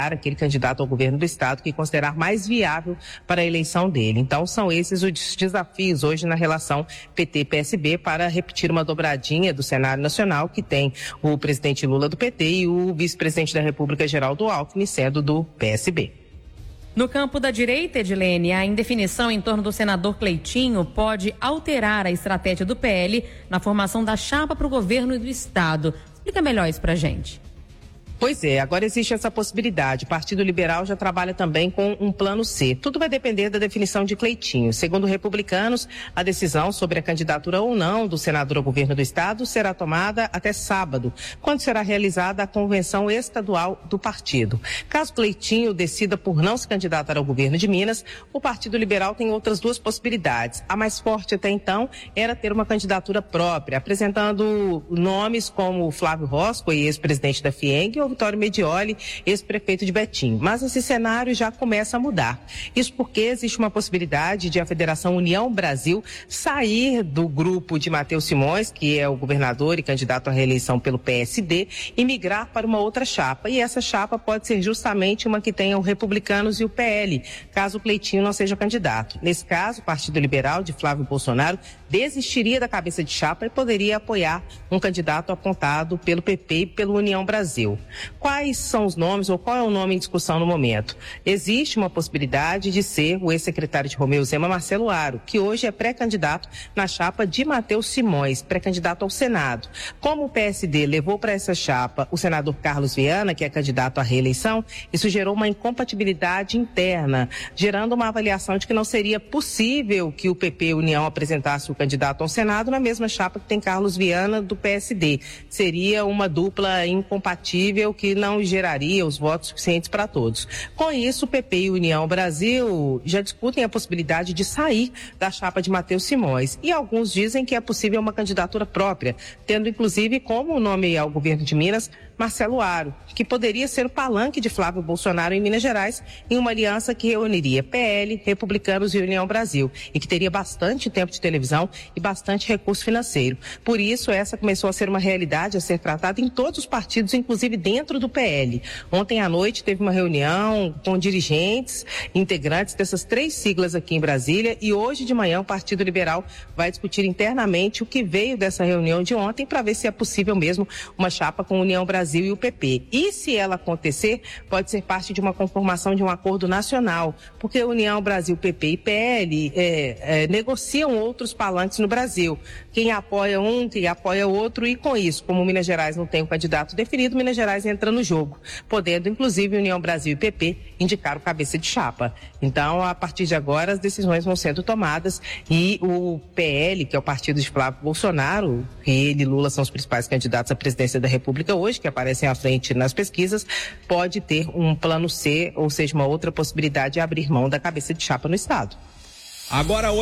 aquele candidato ao governo do estado que considerar mais viável para a eleição dele. Então, são esses os desafios hoje na relação PT-PSB para repetir uma dobradinha do cenário nacional que tem o presidente Lula do PT e o vice-presidente da República, Geraldo Alckmin, sendo do PSB. No campo da direita, Edilene, a indefinição em torno do senador Cleitinho pode alterar a estratégia do PL na formação da chapa para o governo do estado. Explica melhor isso pra gente. Pois é, agora existe essa possibilidade. O Partido Liberal já trabalha também com um plano C. Tudo vai depender da definição de Cleitinho. Segundo republicanos, a decisão sobre a candidatura ou não do senador ao governo do estado será tomada até sábado, quando será realizada a convenção estadual do partido. Caso Cleitinho decida por não se candidatar ao governo de Minas, o Partido Liberal tem outras duas possibilidades. A mais forte até então era ter uma candidatura própria, apresentando nomes como Flávio Rosco, ex-presidente da FIENG, ou Vitório Medioli, ex-prefeito de Betim. Mas esse cenário já começa a mudar. Isso porque existe uma possibilidade de a Federação União Brasil sair do grupo de Matheus Simões, que é o governador e candidato à reeleição pelo PSD, e migrar para uma outra chapa. E essa chapa pode ser justamente uma que tenha o Republicanos e o PL, caso o Cleitinho não seja candidato. Nesse caso, o Partido Liberal de Flávio Bolsonaro desistiria da cabeça de chapa e poderia apoiar um candidato apontado pelo PP e pelo União Brasil. Quais são os nomes ou qual é o nome em discussão no momento? Existe uma possibilidade de ser o ex-secretário de Romeu Zema, Marcelo Aro, que hoje é pré-candidato na chapa de Matheus Simões, pré-candidato ao Senado. Como o PSD levou para essa chapa o senador Carlos Viana, que é candidato à reeleição, isso gerou uma incompatibilidade interna, gerando uma avaliação de que não seria possível que o PP e União apresentasse o candidato ao Senado na mesma chapa que tem Carlos Viana do PSD. Seria uma dupla incompatível que não geraria os votos suficientes para todos. Com isso, o PP e União Brasil já discutem a possibilidade de sair da chapa de Matheus Simões. E alguns dizem que é possível uma candidatura própria, tendo inclusive como nome ao governo de Minas, Marcelo Aro, que poderia ser o palanque de Flávio Bolsonaro em Minas Gerais, em uma aliança que reuniria PL, Republicanos e União Brasil, e que teria bastante tempo de televisão e bastante recurso financeiro. Por isso, essa começou a ser uma realidade a ser tratada em todos os partidos, inclusive dentro do PL. Ontem à noite teve uma reunião com dirigentes, integrantes dessas três siglas aqui em Brasília, e hoje de manhã o Partido Liberal vai discutir internamente o que veio dessa reunião de ontem para ver se é possível mesmo uma chapa com União Brasil e o PP. E se ela acontecer, pode ser parte de uma conformação de um acordo nacional, porque União Brasil, PP e PL negociam outros palanques no Brasil. Quem apoia um, quem apoia outro, e com isso, como Minas Gerais não tem um candidato definido, Minas Gerais entra no jogo, podendo inclusive União Brasil e PP indicar o cabeça de chapa. Então, a partir de agora, as decisões vão sendo tomadas e o PL, que é o partido de Flávio Bolsonaro, que ele e Lula são os principais candidatos à presidência da República hoje, que aparecem à frente nas pesquisas, pode ter um plano C, ou seja, uma outra possibilidade de abrir mão da cabeça de chapa no estado. Agora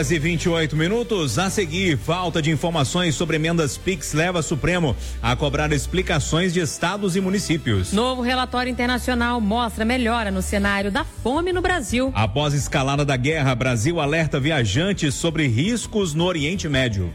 8h28. A seguir, falta de informações sobre emendas PIX leva Supremo a cobrar explicações de estados e municípios. Novo relatório internacional mostra melhora no cenário da fome no Brasil. Após escalada da guerra, Brasil alerta viajantes sobre riscos no Oriente Médio.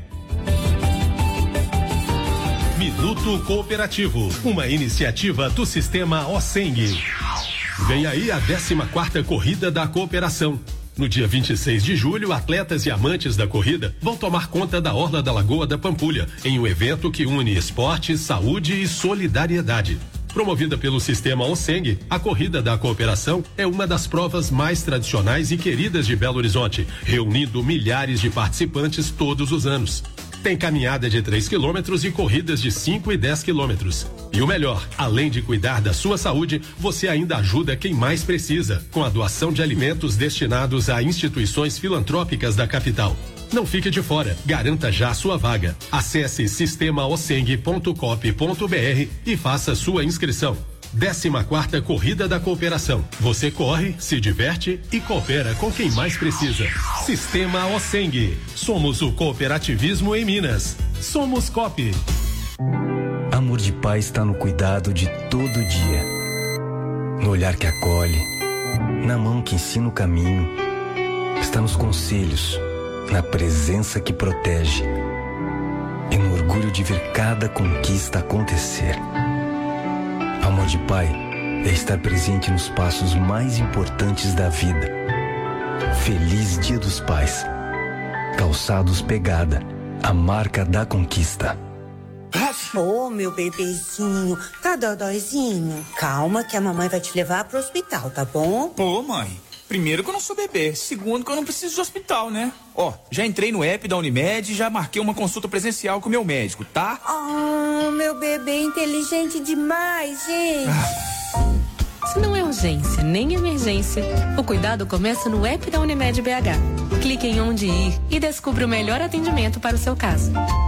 Minuto Cooperativo, uma iniciativa do Sistema OSENG. Vem aí a 14ª Corrida da Cooperação. No dia 26 de julho, atletas e amantes da corrida vão tomar conta da Orla da Lagoa da Pampulha, em um evento que une esporte, saúde e solidariedade. Promovida pelo Sistema OSENG, a Corrida da Cooperação é uma das provas mais tradicionais e queridas de Belo Horizonte, reunindo milhares de participantes todos os anos. Tem caminhada de 3 quilômetros e corridas de 5 e 10 quilômetros. E o melhor, além de cuidar da sua saúde, você ainda ajuda quem mais precisa, com a doação de alimentos destinados a instituições filantrópicas da capital. Não fique de fora, garanta já a sua vaga. Acesse sistemaoseng.coop.br e faça sua inscrição. 14ª Corrida da Cooperação. Você corre, se diverte e coopera com quem mais precisa. Sistema OSENG. Somos o cooperativismo em Minas. Somos COP. Amor de pai está no cuidado de todo dia. No olhar que acolhe, na mão que ensina o caminho. Está nos conselhos, na presença que protege e no orgulho de ver cada conquista acontecer. Amor de pai é estar presente nos passos mais importantes da vida. Feliz Dia dos Pais. Calçados Pegada, a marca da conquista. Ô, meu bebezinho, tá dodóizinho? Calma que a mamãe vai te levar pro hospital, tá bom? Pô, mãe, primeiro que eu não sou bebê, segundo que eu não preciso de hospital, né? Ó, já entrei no app da Unimed e já marquei uma consulta presencial com o meu médico, tá? Oh, meu bebê inteligente demais, gente. Se não é urgência nem emergência, o cuidado começa no app da Unimed BH. Clique em onde ir e descubra o melhor atendimento para o seu caso.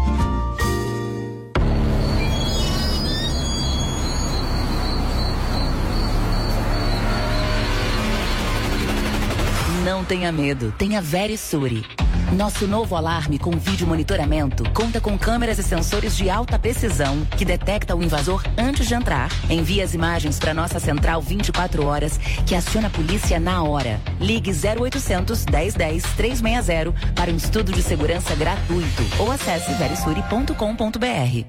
Não tenha medo, tenha Verisure. Nosso novo alarme com vídeo monitoramento conta com câmeras e sensores de alta precisão que detecta o invasor antes de entrar. Envia as imagens para nossa central 24 horas que aciona a polícia na hora. Ligue 0800 1010 360 para um estudo de segurança gratuito ou acesse verisure.com.br.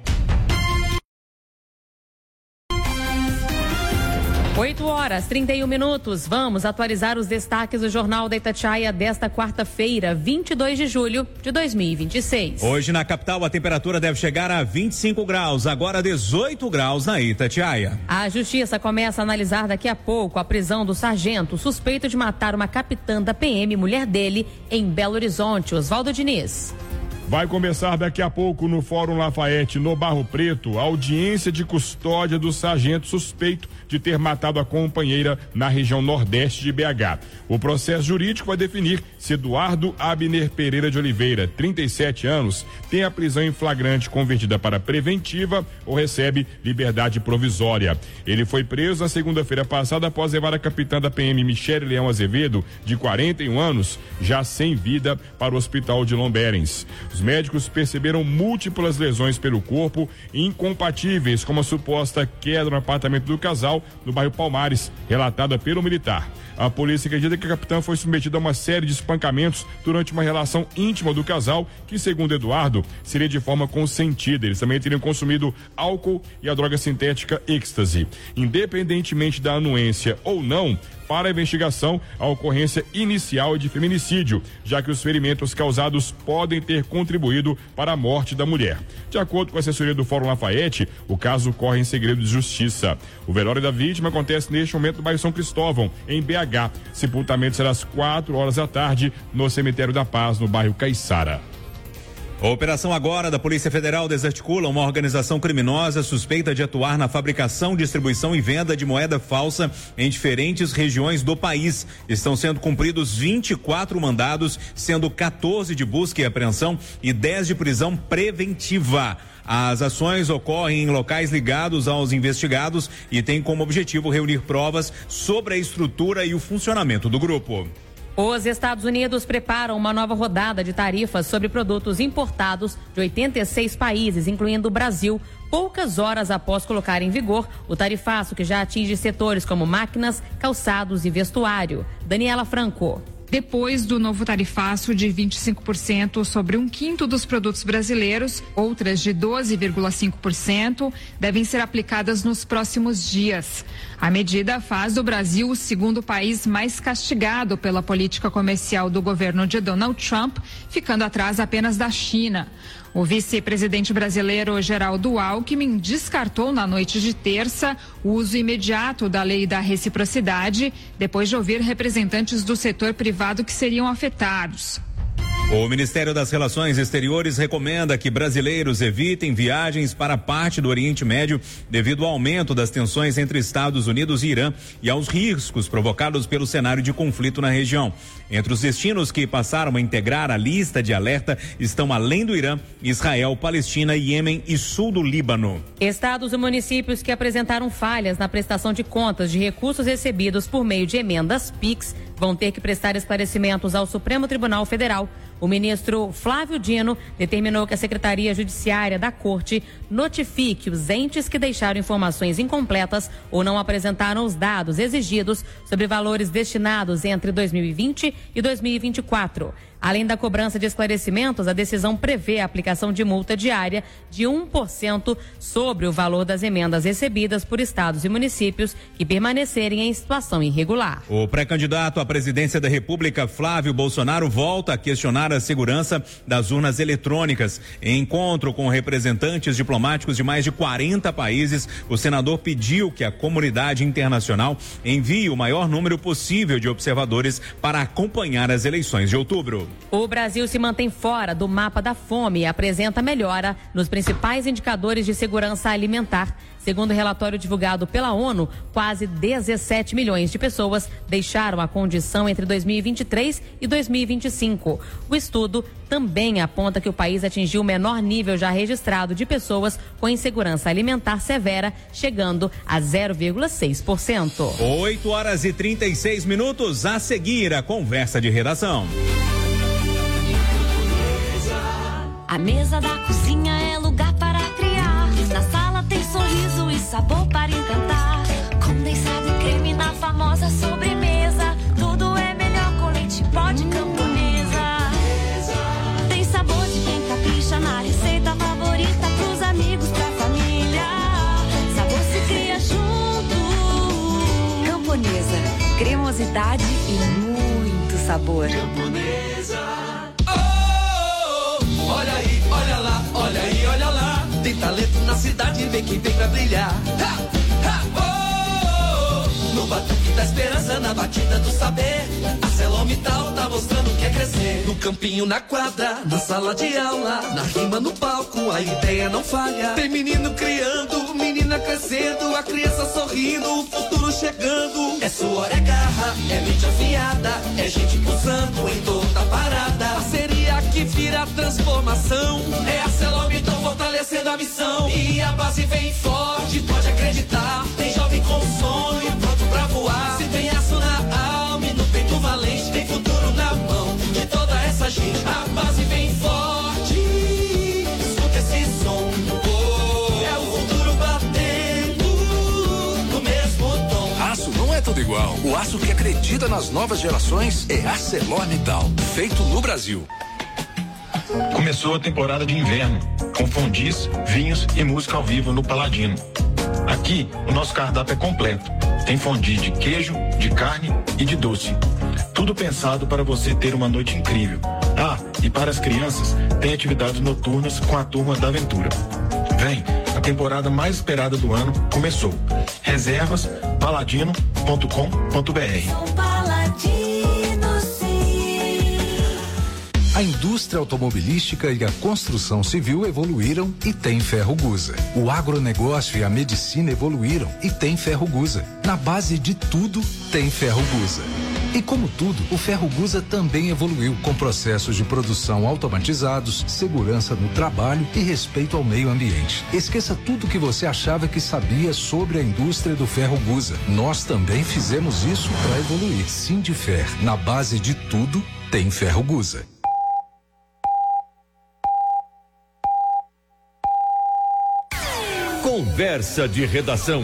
8h31. Vamos atualizar os destaques do Jornal da Itatiaia desta quarta-feira, 22 de julho de 2026. Hoje na capital a temperatura deve chegar a 25 graus, agora 18 graus na Itatiaia. A justiça começa a analisar daqui a pouco a prisão do sargento suspeito de matar uma capitã da PM, mulher dele, em Belo Horizonte. Oswaldo Diniz. Vai começar daqui a pouco no Fórum Lafayette, no Barro Preto, a audiência de custódia do sargento suspeito de ter matado a companheira na região nordeste de BH. O processo jurídico vai definir se Eduardo Abner Pereira de Oliveira, 37 anos, tem a prisão em flagrante convertida para preventiva ou recebe liberdade provisória. Ele foi preso na segunda-feira passada após levar a capitã da PM, Michele Leão Azevedo, de 41 anos, já sem vida, para o hospital de Lomberens. Os médicos perceberam múltiplas lesões pelo corpo, incompatíveis com a suposta queda no apartamento do casal no bairro Palmares, relatada pelo militar. A polícia acredita que a capitã foi submetida a uma série de espancamentos durante uma relação íntima do casal, que, segundo Eduardo, seria de forma consentida. Eles também teriam consumido álcool e a droga sintética êxtase. Independentemente da anuência ou não, para a investigação, a ocorrência inicial é de feminicídio, já que os ferimentos causados podem ter contribuído para a morte da mulher. De acordo com a assessoria do Fórum Lafayette, o caso corre em segredo de justiça. O velório da vítima acontece neste momento no bairro São Cristóvão, em BH. Sepultamento será às 4h da tarde no Cemitério da Paz, no bairro Caiçara. A operação agora da Polícia Federal desarticula uma organização criminosa suspeita de atuar na fabricação, distribuição e venda de moeda falsa em diferentes regiões do país. Estão sendo cumpridos 24 mandados, sendo 14 de busca e apreensão e 10 de prisão preventiva. As ações ocorrem em locais ligados aos investigados e têm como objetivo reunir provas sobre a estrutura e o funcionamento do grupo. Os Estados Unidos preparam uma nova rodada de tarifas sobre produtos importados de 86 países, incluindo o Brasil, poucas horas após colocar em vigor o tarifaço que já atinge setores como máquinas, calçados e vestuário. Daniela Franco. Depois do novo tarifaço de 25% sobre 1/5 dos produtos brasileiros, outras de 12,5% devem ser aplicadas nos próximos dias. A medida faz do Brasil o segundo país mais castigado pela política comercial do governo de Donald Trump, ficando atrás apenas da China. O vice-presidente brasileiro Geraldo Alckmin descartou na noite de terça o uso imediato da lei da reciprocidade, depois de ouvir representantes do setor privado que seriam afetados. O Ministério das Relações Exteriores recomenda que brasileiros evitem viagens para parte do Oriente Médio devido ao aumento das tensões entre Estados Unidos e Irã e aos riscos provocados pelo cenário de conflito na região. Entre os destinos que passaram a integrar a lista de alerta estão, além do Irã, Israel, Palestina, Iêmen e sul do Líbano. Estados e municípios que apresentaram falhas na prestação de contas de recursos recebidos por meio de emendas PIX vão ter que prestar esclarecimentos ao Supremo Tribunal Federal. O ministro Flávio Dino determinou que a Secretaria Judiciária da Corte notifique os entes que deixaram informações incompletas ou não apresentaram os dados exigidos sobre valores destinados entre 2020 e 2024. Além da cobrança de esclarecimentos, a decisão prevê a aplicação de multa diária de 1% sobre o valor das emendas recebidas por estados e municípios que permanecerem em situação irregular. O pré-candidato à presidência da República, Flávio Bolsonaro, volta a questionar a segurança das urnas eletrônicas. Em encontro com representantes diplomáticos de mais de 40 países, o senador pediu que a comunidade internacional envie o maior número possível de observadores para acompanhar as eleições de outubro. O Brasil se mantém fora do mapa da fome e apresenta melhora nos principais indicadores de segurança alimentar. Segundo o relatório divulgado pela ONU, quase 17 milhões de pessoas deixaram a condição entre 2023 e 2025. O estudo também aponta que o país atingiu o menor nível já registrado de pessoas com insegurança alimentar severa, chegando a 0,6%. 8h36, a seguir a conversa de redação. A mesa da cozinha é lugar para criar. Na sala tem sorriso e sabor para encantar. Condensado e creme na famosa sobremesa. Tudo é melhor com leite pó de Camponesa. Tem sabor de quem capricha na receita favorita. Pros amigos, pra família. Sabor se cria junto. Camponesa, cremosidade e muito sabor. Camponesa. Olha aí, olha lá, olha aí, olha lá. Tem talento na cidade, vem que vem pra brilhar. Ha, ha, oh, oh. No batuque da esperança, na batida do saber. A ArcelorMittal tá mostrando que é crescer. No campinho, na quadra, na sala de aula. Na rima, no palco, a ideia não falha. Tem menino criando, menina crescendo. A criança sorrindo, o futuro chegando. É suor, é garra, é mente afiada. É gente pulsando em toda parada. Parceria que vira transformação. É a ArcelorMittal fortalecendo a missão. E a base vem forte, pode acreditar. Tem jovem com sonho pronto pra voar. Se tem aço na alma e no peito valente, tem futuro na mão de toda essa gente. A base vem forte, escuta esse som. Oh, é o futuro batendo no mesmo tom. Aço não é tudo igual. O aço que acredita nas novas gerações é ArcelorMittal, feito no Brasil. Começou a temporada de inverno, com fondis, vinhos e música ao vivo no Paladino. Aqui, o nosso cardápio é completo. Tem fondue de queijo, de carne e de doce. Tudo pensado para você ter uma noite incrível. Ah, e para as crianças, tem atividades noturnas com a Turma da Aventura. Vem, a temporada mais esperada do ano começou. Reservas, paladino.com.br. A indústria automobilística e a construção civil evoluíram e tem Ferrogusa. O agronegócio e a medicina evoluíram e tem Ferrogusa. Na base de tudo, tem Ferrogusa. E como tudo, o Ferrogusa também evoluiu com processos de produção automatizados, segurança no trabalho e respeito ao meio ambiente. Esqueça tudo que você achava que sabia sobre a indústria do Ferrogusa. Nós também fizemos isso para evoluir. Sindifer, na base de tudo, tem Ferrogusa. Conversa de redação.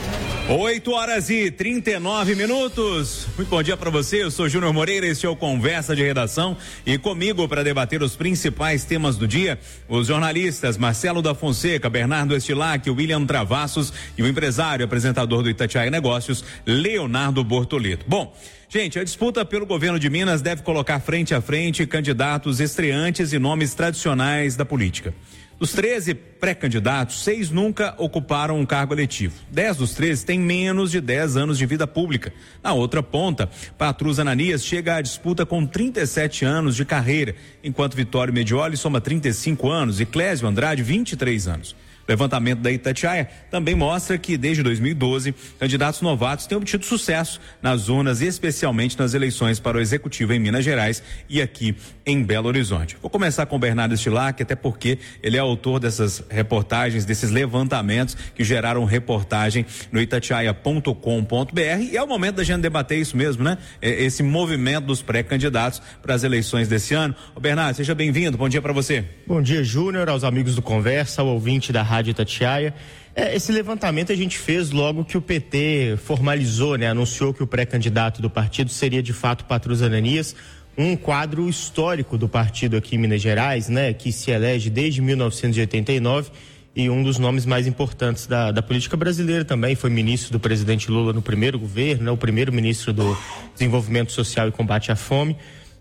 8h39. Muito bom dia para você. Eu sou Júnior Moreira, este é o Conversa de Redação e comigo para debater os principais temas do dia, os jornalistas Marcelo da Fonseca, Bernardo Estilac, William Travassos e o empresário e apresentador do Itatiaia Negócios, Leonardo Bortoleto. Bom, gente, a disputa pelo governo de Minas deve colocar frente a frente candidatos estreantes e nomes tradicionais da política. Dos 13 pré-candidatos, 6 nunca ocuparam um cargo eletivo. 10 dos 13 têm menos de 10 anos de vida pública. Na outra ponta, Patrus Ananias chega à disputa com 37 anos de carreira, enquanto Vitório Medioli soma 35 anos e Clésio Andrade 23 anos. O levantamento da Itatiaia também mostra que, desde 2012, candidatos novatos têm obtido sucesso nas urnas, especialmente nas eleições para o Executivo em Minas Gerais e aqui em Belo Horizonte. Vou começar com o Bernardo Estilac, até porque ele é autor dessas reportagens, desses levantamentos que geraram reportagem no itatiaia.com.br, e é o momento da gente debater isso mesmo, né? Esse movimento dos pré-candidatos para as eleições desse ano. Ô Bernardo, seja bem-vindo, bom dia para você. Bom dia, Júnior, aos amigos do Conversa, ao ouvinte da Rádio Itatiaia. Esse levantamento a gente fez logo que o PT formalizou, anunciou que o pré-candidato do partido seria de fato Patrus Ananias, um quadro histórico do partido aqui em Minas Gerais, né, que se elege desde 1989 e um dos nomes mais importantes da política brasileira também, foi ministro do presidente Lula no primeiro governo, né, o primeiro ministro do Desenvolvimento Social e Combate à Fome.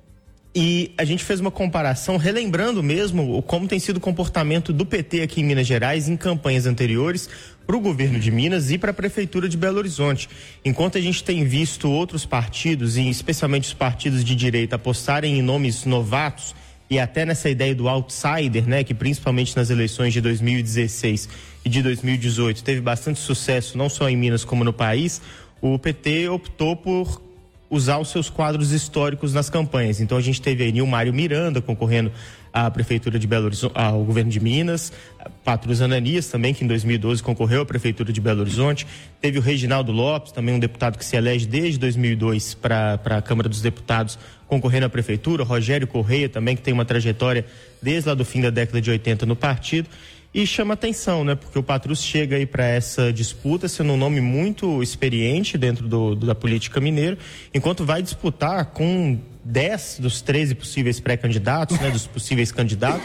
E a gente fez uma comparação, relembrando mesmo como tem sido o comportamento do PT aqui em Minas Gerais em campanhas anteriores para o governo de Minas e para a prefeitura de Belo Horizonte. Enquanto a gente tem visto outros partidos, e especialmente os partidos de direita, apostarem em nomes novatos e até nessa ideia do outsider, né, que principalmente nas eleições de 2016 e de 2018 teve bastante sucesso, não só em Minas como no país, o PT optou por usar os seus quadros históricos nas campanhas. Então a gente teve aí Nilmário Miranda concorrendo à prefeitura de Belo Horizonte, ao governo de Minas, Patrus Ananias também, que em 2012 concorreu à prefeitura de Belo Horizonte, teve o Reginaldo Lopes, também um deputado que se elege desde 2002 para a Câmara dos Deputados, concorrendo à prefeitura, Rogério Correia também, que tem uma trajetória desde lá do fim da década de 80 no partido. E chama atenção, né? Porque o Patrus chega aí para essa disputa sendo um nome muito experiente dentro da política mineira, enquanto vai disputar com 10 dos 13 possíveis pré-candidatos, né? Dos possíveis candidatos,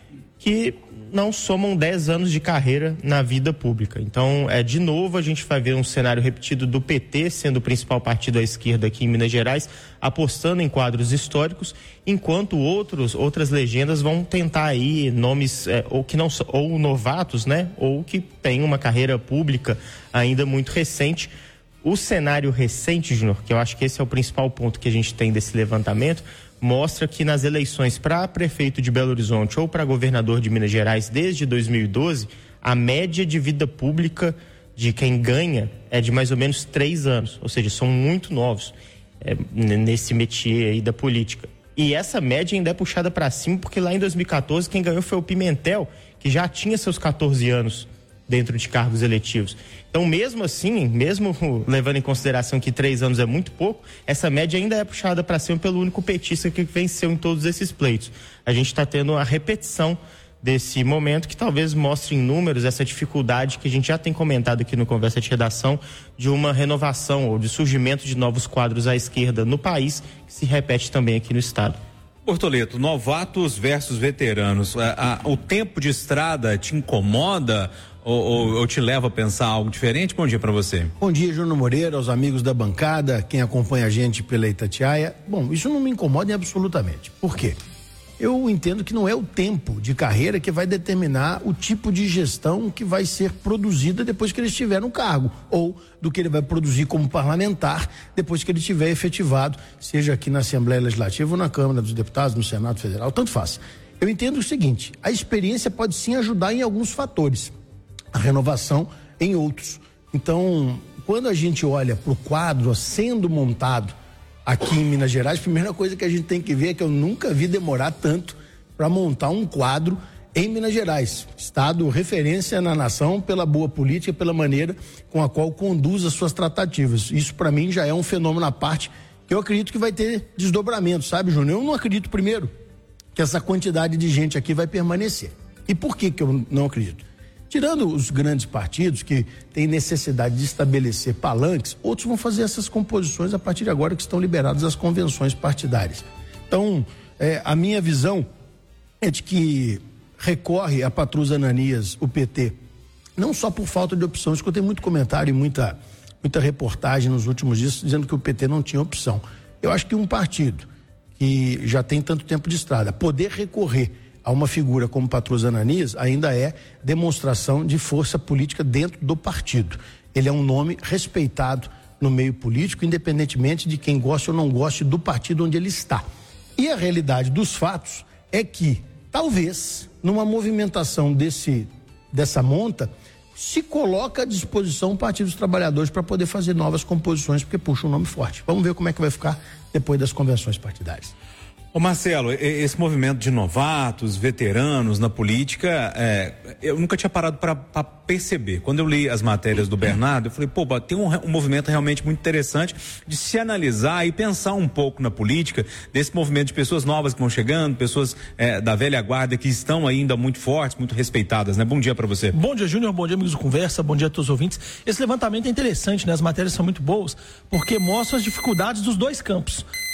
que não somam 10 anos de carreira na vida pública. Então, de novo, a gente vai ver um cenário repetido do PT, sendo o principal partido à esquerda aqui em Minas Gerais, apostando em quadros históricos, enquanto outras legendas vão tentar aí nomes ou novatos, né, ou que têm uma carreira pública ainda muito recente. O cenário recente, Júnior, que eu acho que esse é o principal ponto que a gente tem desse levantamento, mostra que nas eleições para prefeito de Belo Horizonte ou para governador de Minas Gerais desde 2012, a média de vida pública de quem ganha é de mais ou menos 3 anos, ou seja, são muito novos nesse métier aí da política. E essa média ainda é puxada para cima porque lá em 2014 quem ganhou foi o Pimentel, que já tinha seus 14 anos dentro de cargos eletivos. Então, mesmo assim, mesmo levando em consideração que 3 anos é muito pouco, essa média ainda é puxada para cima pelo único petista que venceu em todos esses pleitos. A gente está tendo a repetição desse momento que talvez mostre em números essa dificuldade que a gente já tem comentado aqui no Conversa de Redação de uma renovação ou de surgimento de novos quadros à esquerda no país, que se repete também aqui no estado. Bortoleto, novatos versus veteranos, o tempo de estrada te incomoda ou te leva a pensar algo diferente? Bom dia para você. Bom dia, Júnior Moreira, aos amigos da bancada, quem acompanha a gente pela Itatiaia. Bom, isso não me incomoda absolutamente. Por quê? Eu entendo que não é o tempo de carreira que vai determinar o tipo de gestão que vai ser produzida depois que ele estiver no cargo, ou do que ele vai produzir como parlamentar depois que ele estiver efetivado, seja aqui na Assembleia Legislativa ou na Câmara dos Deputados, no Senado Federal, tanto faz. Eu entendo o seguinte, a experiência pode sim ajudar em alguns fatores, a renovação em outros. Então, quando a gente olha para o quadro sendo montado aqui em Minas Gerais, a primeira coisa que a gente tem que ver é que eu nunca vi demorar tanto para montar um quadro em Minas Gerais, estado referência na nação pela boa política, pela maneira com a qual conduz as suas tratativas. Isso para mim já é um fenômeno à parte que eu acredito que vai ter desdobramento, sabe, Júnior? Eu não acredito, primeiro, que essa quantidade de gente aqui vai permanecer. E por que eu não acredito? Tirando os grandes partidos que têm necessidade de estabelecer palanques, outros vão fazer essas composições a partir de agora que estão liberadas as convenções partidárias. Então, a minha visão é de que recorre a Patrus Ananias, o PT, não só por falta de opção. Eu escutei muito comentário e muita reportagem nos últimos dias dizendo que o PT não tinha opção. Eu acho que um partido que já tem tanto tempo de estrada, poder recorrer a uma figura como Patrus Ananias ainda é demonstração de força política dentro do partido. Ele é um nome respeitado no meio político, independentemente de quem goste ou não goste do partido onde ele está. E a realidade dos fatos é que, talvez, numa movimentação dessa monta, se coloca à disposição o Partido dos Trabalhadores para poder fazer novas composições, porque puxa um nome forte. Vamos ver como é que vai ficar depois das convenções partidárias. Ô Marcelo, esse movimento de novatos, veteranos na política, eu nunca tinha parado para perceber. Quando eu li as matérias do Bernardo, eu falei, tem um movimento realmente muito interessante de se analisar e pensar um pouco na política, desse movimento de pessoas novas que vão chegando, pessoas da velha guarda que estão ainda muito fortes, muito respeitadas, né? Bom dia para você. Bom dia, Júnior, bom dia, amigos do Conversa, bom dia a todos os ouvintes. Esse levantamento é interessante, né? As matérias são muito boas, porque mostram as dificuldades dos dois campos,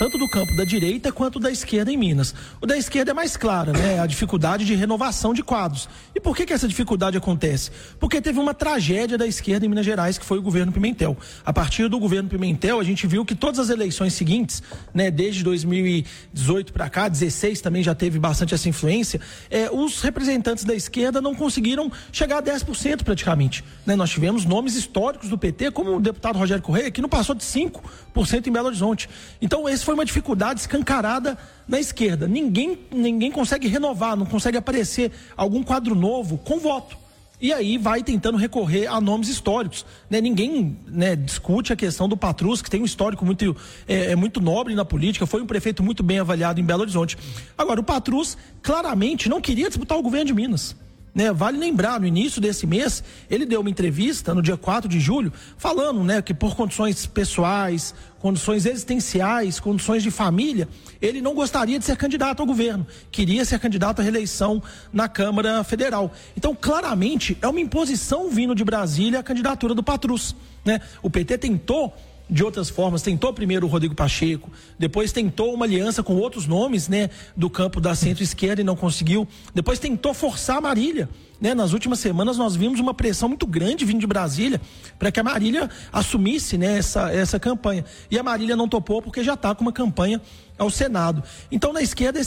tanto do campo da direita quanto da esquerda em Minas. O da esquerda é mais clara, né? A dificuldade de renovação de quadros. E por que essa dificuldade acontece? Porque teve uma tragédia da esquerda em Minas Gerais, que foi o governo Pimentel. A partir do governo Pimentel, a gente viu que todas as eleições seguintes, né, desde 2018 para cá, 16 também já teve bastante essa influência, os representantes da esquerda não conseguiram chegar a 10% praticamente, né? Nós tivemos nomes históricos do PT, como o deputado Rogério Correia, que não passou de 5% em Belo Horizonte. Então, esse foi uma dificuldade escancarada na esquerda. Ninguém consegue renovar, não consegue aparecer algum quadro novo com voto. E aí vai tentando recorrer a nomes históricos, né? Ninguém, né, discute a questão do Patrus, que tem um histórico muito nobre na política, foi um prefeito muito bem avaliado em Belo Horizonte. Agora, o Patrus claramente não queria disputar o governo de Minas, né? Vale lembrar, no início desse mês, ele deu uma entrevista no dia 4 de julho, falando, né, que por condições pessoais, condições existenciais, condições de família, ele não gostaria de ser candidato ao governo, queria ser candidato à reeleição na Câmara Federal. Então, claramente, é uma imposição vindo de Brasília a candidatura do Patrus, né? O PT tentou de outras formas, tentou primeiro o Rodrigo Pacheco, depois tentou uma aliança com outros nomes, né, do campo da centro-esquerda e não conseguiu, depois tentou forçar a Marília, né? Nas últimas semanas nós vimos uma pressão muito grande vindo de Brasília para que a Marília assumisse, né, essa campanha, e a Marília não topou porque já está com uma campanha ao Senado. Então, na esquerda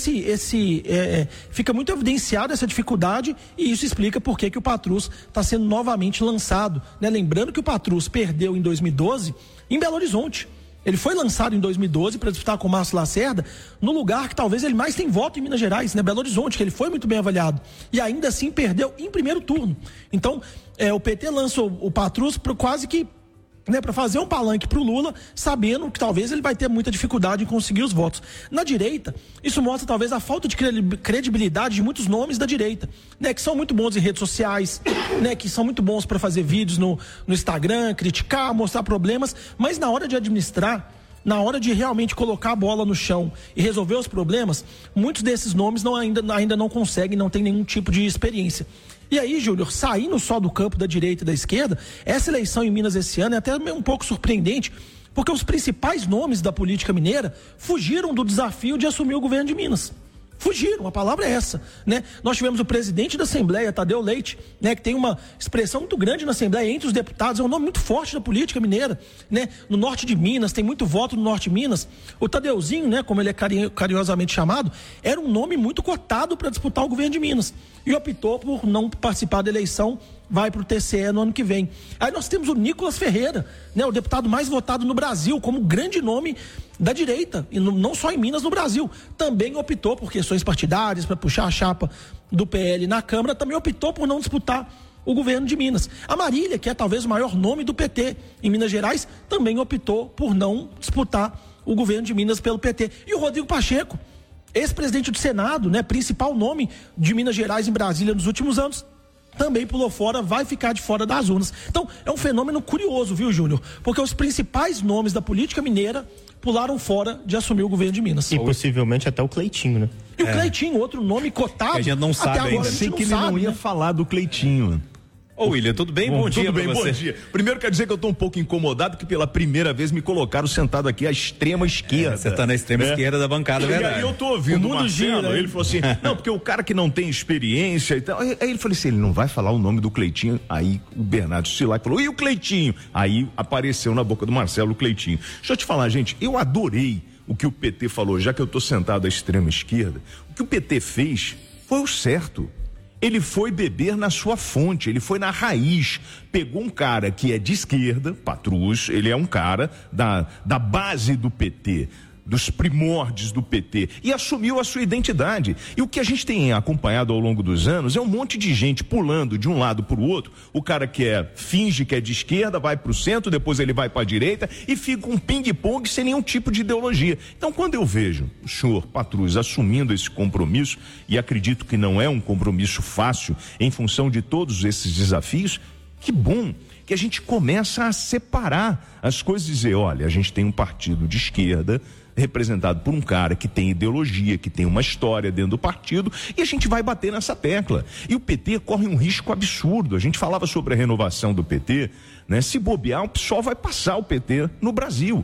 fica muito evidenciada essa dificuldade, e isso explica por que o Patrus está sendo novamente lançado, né? Lembrando que o Patrus perdeu em 2012 em Belo Horizonte. Ele foi lançado em 2012 para disputar com o Márcio Lacerda no lugar que talvez ele mais tem voto em Minas Gerais, né? Belo Horizonte, que ele foi muito bem avaliado. E ainda assim perdeu em primeiro turno. Então, o PT lançou o Patrus quase que, né, para fazer um palanque para o Lula, sabendo que talvez ele vai ter muita dificuldade em conseguir os votos. Na direita, isso mostra talvez a falta de credibilidade de muitos nomes da direita, né, que são muito bons em redes sociais, né, que são muito bons para fazer vídeos no Instagram, criticar, mostrar problemas, mas na hora de administrar, na hora de realmente colocar a bola no chão e resolver os problemas, muitos desses nomes ainda não conseguem, não tem nenhum tipo de experiência. E aí, Júnior, saindo só do campo da direita e da esquerda, essa eleição em Minas esse ano é até um pouco surpreendente, porque os principais nomes da política mineira fugiram do desafio de assumir o governo de Minas. Fugiram, a palavra é essa, né? Nós tivemos o presidente da Assembleia, Tadeu Leite, né, que tem uma expressão muito grande na Assembleia entre os deputados, é um nome muito forte da política mineira, né? No norte de Minas, tem muito voto no norte de Minas. O Tadeuzinho, né, como ele é carinhosamente chamado, era um nome muito cotado para disputar o governo de Minas, e optou por não participar da eleição, vai para o TCE no ano que vem. Aí nós temos o Nicolas Ferreira, né, o deputado mais votado no Brasil, como grande nome da direita, e não só em Minas, no Brasil. Também optou por questões partidárias, para puxar a chapa do PL na Câmara, também optou por não disputar o governo de Minas. A Marília, que é talvez o maior nome do PT em Minas Gerais, também optou por não disputar o governo de Minas pelo PT. E o Rodrigo Pacheco, ex-presidente do Senado, né, principal nome de Minas Gerais em Brasília nos últimos anos, também pulou fora, vai ficar de fora das urnas. Então, é um fenômeno curioso, viu, Júnior? Porque os principais nomes da política mineira pularam fora de assumir o governo de Minas. E possivelmente até o Cleitinho, né? E o Cleitinho, outro nome cotado. Que a gente não sabe ainda. Eu sei que ele não ia falar do Cleitinho. Ô, William, tudo bem? Bom dia. Tudo bem, bom dia. Primeiro quero dizer que eu tô um pouco incomodado, que pela primeira vez me colocaram sentado aqui à extrema esquerda. Você tá na extrema esquerda da bancada, verdade. E aí eu tô ouvindo o Marcelo, ele falou assim, não, porque o cara que não tem experiência e tal. Aí ele falou assim, ele não vai falar o nome do Cleitinho. Aí o Bernardo Silai falou, e o Cleitinho? Aí apareceu na boca do Marcelo o Cleitinho. Deixa eu te falar, gente, eu adorei o que o PT falou, já que eu tô sentado à extrema esquerda. O que o PT fez foi o certo. Ele foi beber na sua fonte, ele foi na raiz, pegou um cara que é de esquerda, Patrus, ele é um cara da base do PT, dos primórdios do PT, e assumiu a sua identidade. E o que a gente tem acompanhado ao longo dos anos é um monte de gente pulando de um lado para o outro. O cara que finge que é de esquerda, vai para o centro, depois ele vai para a direita e fica um ping-pong sem nenhum tipo de ideologia. Então, quando eu vejo o senhor Patrus assumindo esse compromisso, e acredito que não é um compromisso fácil em função de todos esses desafios, que bom que a gente começa a separar as coisas e dizer, olha, a gente tem um partido de esquerda representado por um cara que tem ideologia, que tem uma história dentro do partido, e a gente vai bater nessa tecla. E o PT corre um risco absurdo. A gente falava sobre a renovação do PT, né? Se bobear, o PSOL vai passar o PT no Brasil.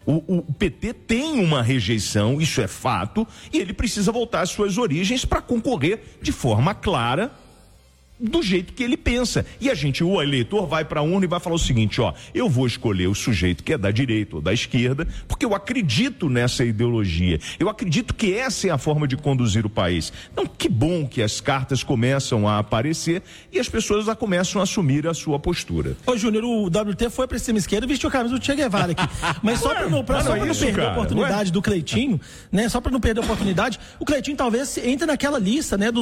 O PT tem uma rejeição, isso é fato, e ele precisa voltar às suas origens para concorrer de forma clara, do jeito que ele pensa. E o eleitor vai para a urna e vai falar o seguinte, eu vou escolher o sujeito que é da direita ou da esquerda, porque eu acredito nessa ideologia. Eu acredito que essa é a forma de conduzir o país. Então, que bom que as cartas começam a aparecer e as pessoas já começam a assumir a sua postura. Ô, Júnior, o WT foi para a extrema esquerda e vestiu a camisa do Che Guevara aqui. Mas só para não perder a oportunidade do Cleitinho, né? Só para não perder a oportunidade, o Cleitinho talvez entre naquela lista, né,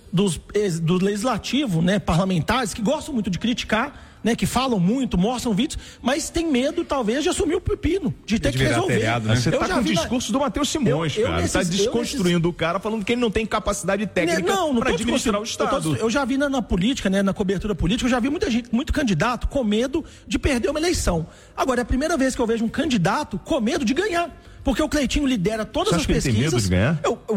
do legislativo, né, parlamentares que gostam muito de criticar, né, que falam muito, mostram vídeos, mas tem medo talvez de assumir o pepino, de ter que resolver. Telhado, né? Você tá com o discurso do Matheus Simões, cara. Tá desconstruindo o cara, falando que ele não tem capacidade técnica para administrar o Estado. Eu já vi na política, né, na cobertura política, eu já vi muito candidato com medo de perder uma eleição. Agora, é a primeira vez que eu vejo um candidato com medo de ganhar. Porque o Cleitinho lidera todas as pesquisas. Ele tem medo de ganhar?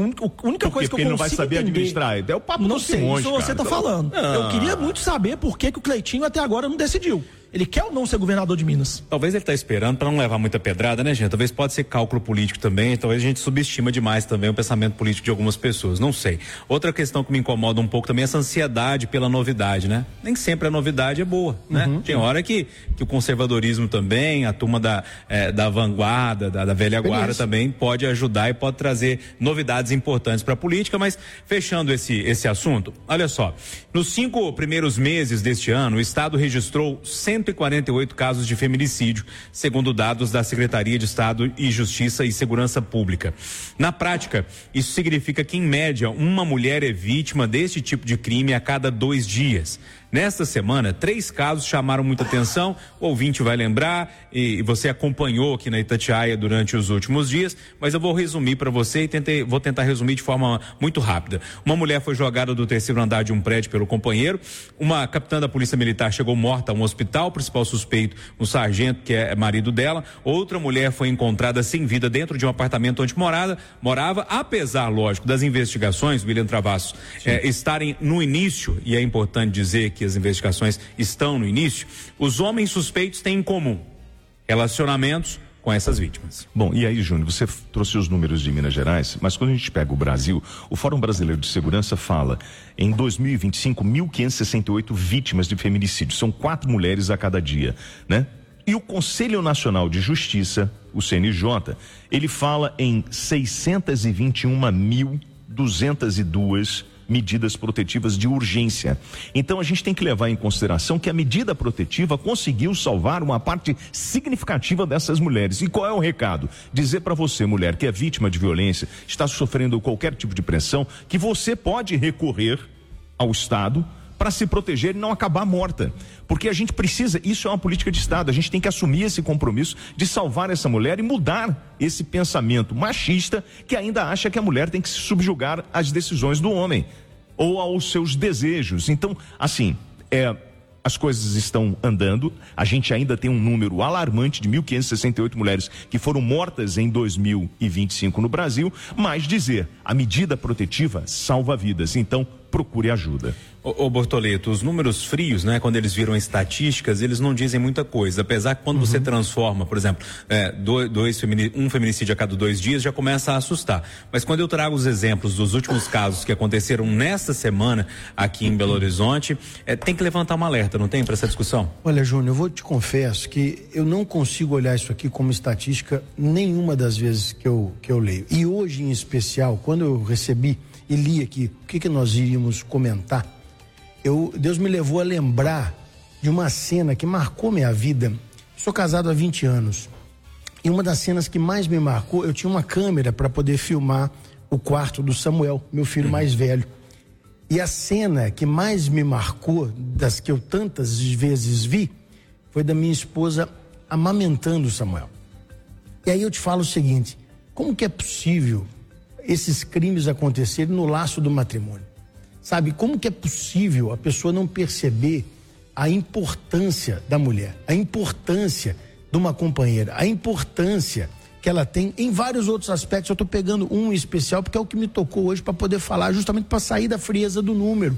A única coisa que eu consigo ele não vai saber administrar. É o papo do Simões, isso você tá falando. Eu queria muito saber por que o Cleitinho até agora não decidiu. Ele quer ou não ser governador de Minas? Talvez ele está esperando para não levar muita pedrada, né, gente? Talvez pode ser cálculo político também, talvez a gente subestima demais também o pensamento político de algumas pessoas, não sei. Outra questão que me incomoda um pouco também é essa ansiedade pela novidade, né? Nem sempre a novidade é boa, né? Tem hora que o conservadorismo também, a turma da vanguarda, da velha guarda também pode ajudar e pode trazer novidades importantes para a política, mas fechando esse assunto, olha só, nos 5 primeiros meses deste ano, o Estado registrou 148 casos de feminicídio, segundo dados da Secretaria de Estado e Justiça e Segurança Pública. Na prática, isso significa que, em média, uma mulher é vítima deste tipo de crime a cada 2 dias. Nesta semana, 3 casos chamaram muita atenção, o ouvinte vai lembrar, e você acompanhou aqui na Itatiaia durante os últimos dias, mas eu vou resumir para você e vou tentar resumir de forma muito rápida. Uma mulher foi jogada do 3º andar de um prédio pelo companheiro, uma capitã da Polícia Militar chegou morta a um hospital, o principal suspeito, um sargento que é marido dela, outra mulher foi encontrada sem vida dentro de um apartamento onde morava, apesar, lógico, das investigações, William Travassos, estarem no início, e é importante dizer que as investigações estão no início, os homens suspeitos têm em comum relacionamentos com essas vítimas. Bom, e aí, Júnior, você trouxe os números de Minas Gerais, mas quando a gente pega o Brasil, o Fórum Brasileiro de Segurança fala em 2025, 1.568 vítimas de feminicídio, são 4 mulheres a cada dia, né? E o Conselho Nacional de Justiça, o CNJ, ele fala em 621.202 medidas protetivas de urgência. Então a gente tem que levar em consideração que a medida protetiva conseguiu salvar uma parte significativa dessas mulheres. E qual é o recado? Dizer para você, mulher, que é vítima de violência, está sofrendo qualquer tipo de pressão, que você pode recorrer ao Estado para se proteger e não acabar morta. Porque a gente precisa, isso é uma política de Estado, a gente tem que assumir esse compromisso de salvar essa mulher e mudar esse pensamento machista que ainda acha que a mulher tem que se subjugar às decisões do homem ou aos seus desejos. Então, assim, as coisas estão andando, a gente ainda tem um número alarmante de 1.568 mulheres que foram mortas em 2025 no Brasil, mas dizer, a medida protetiva salva vidas, então procure ajuda. Ô Bortoleto, os números frios, né, quando eles viram estatísticas, eles não dizem muita coisa, apesar que quando você transforma, por exemplo, um feminicídio a cada 2 dias, já começa a assustar. Mas quando eu trago os exemplos dos últimos casos que aconteceram nesta semana aqui em Belo Horizonte, tem que levantar um alerta, não tem, para essa discussão? Olha, Júnior, eu te confesso que eu não consigo olhar isso aqui como estatística nenhuma das vezes que eu leio. E hoje, em especial, quando eu recebi e li aqui o que nós iríamos comentar, Deus me levou a lembrar de uma cena que marcou minha vida. Sou casado há 20 anos. E uma das cenas que mais me marcou, eu tinha uma câmera para poder filmar o quarto do Samuel, meu filho mais velho. E a cena que mais me marcou, das que eu tantas vezes vi, foi da minha esposa amamentando o Samuel. E aí eu te falo o seguinte, como que é possível esses crimes acontecerem no laço do matrimônio? Sabe, como que é possível a pessoa não perceber a importância da mulher, a importância de uma companheira, a importância que ela tem em vários outros aspectos. Eu estou pegando um especial porque é o que me tocou hoje para poder falar, justamente para sair da frieza do número.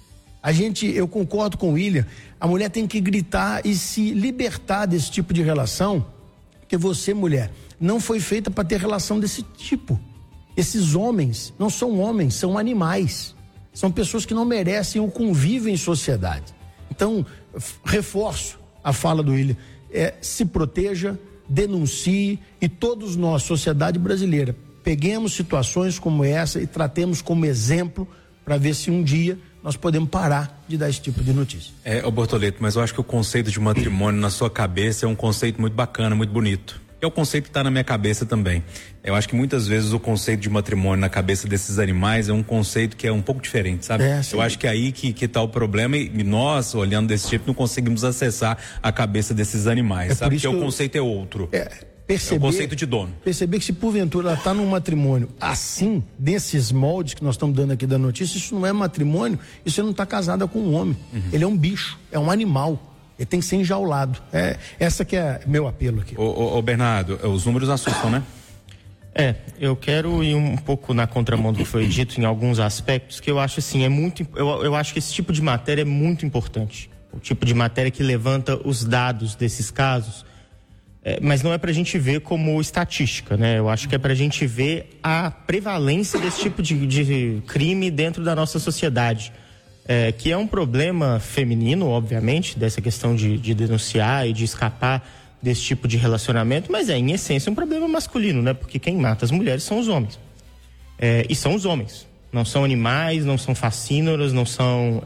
Eu concordo com o William, a mulher tem que gritar e se libertar desse tipo de relação, Porque você, mulher, não foi feita para ter relação desse tipo. Esses homens não são homens, são animais. São pessoas que não merecem o convívio em sociedade. Então, reforço a fala do William. Se proteja, denuncie e todos nós, sociedade brasileira, peguemos situações como essa e tratemos como exemplo para ver se um dia nós podemos parar de dar esse tipo de notícia. Bortoleto, mas eu acho que o conceito de matrimônio na sua cabeça é um conceito muito bacana, muito bonito. É o conceito que está na minha cabeça também. Eu acho que muitas vezes o conceito de matrimônio na cabeça desses animais é um conceito que é um pouco diferente, sabe? Eu acho que é aí que está o problema e nós, olhando desse tipo, não conseguimos acessar a cabeça desses animais, sabe? Porque o conceito é outro. É o conceito de dono. Perceber que se porventura ela está num matrimônio assim, desses moldes que nós estamos dando aqui da notícia, isso não é matrimônio, isso não está casada com um homem. Ele é um bicho, é um animal. Ele tem que ser enjaulado. Essa que é meu apelo aqui. Ô Bernardo, os números assustam, né? Eu quero ir um pouco na contramão do que foi dito em alguns aspectos, que eu acho assim, eu acho que esse tipo de matéria é muito importante. O tipo de matéria que levanta os dados desses casos, mas não é pra gente ver como estatística, né? Eu acho que é pra gente ver a prevalência desse tipo de crime dentro da nossa sociedade. Que é um problema feminino, obviamente, dessa questão de denunciar e de escapar desse tipo de relacionamento, mas em essência, um problema masculino, né? Porque quem mata as mulheres são os homens. E são os homens. Não são animais, não são fascínoros, não são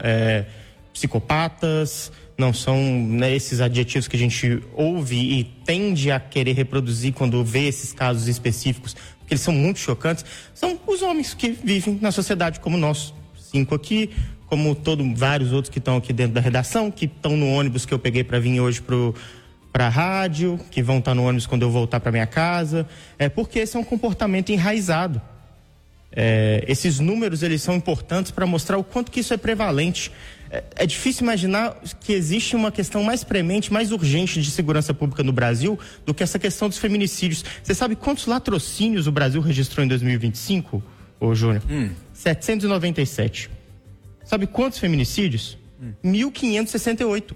psicopatas, não são, né, esses adjetivos que a gente ouve e tende a querer reproduzir quando vê esses casos específicos, porque eles são muito chocantes. São os homens que vivem na sociedade como nós, 5 aqui, como vários outros que estão aqui dentro da redação, que estão no ônibus que eu peguei para vir hoje para a rádio, que vão estar no ônibus quando eu voltar para minha casa, porque esse é um comportamento enraizado. Esses números, eles são importantes para mostrar o quanto que isso é prevalente. É difícil imaginar que existe uma questão mais premente, mais urgente de segurança pública no Brasil do que essa questão dos feminicídios. Você sabe quantos latrocínios o Brasil registrou em 2025, ô Júnior? 797. Sabe quantos feminicídios? 1.568.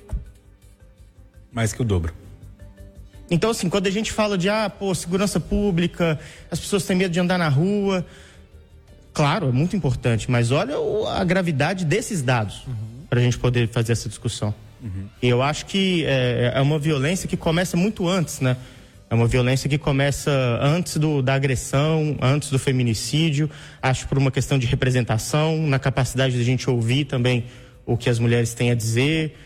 Mais que o dobro. Então, assim, quando a gente fala de segurança pública, as pessoas têm medo de andar na rua, claro, é muito importante, mas olha a gravidade desses dados para a gente poder fazer essa discussão. E eu acho que é uma violência que começa muito antes, né? É uma violência que começa antes da agressão, antes do feminicídio, acho por uma questão de representação, na capacidade de a gente ouvir também o que as mulheres têm a dizer,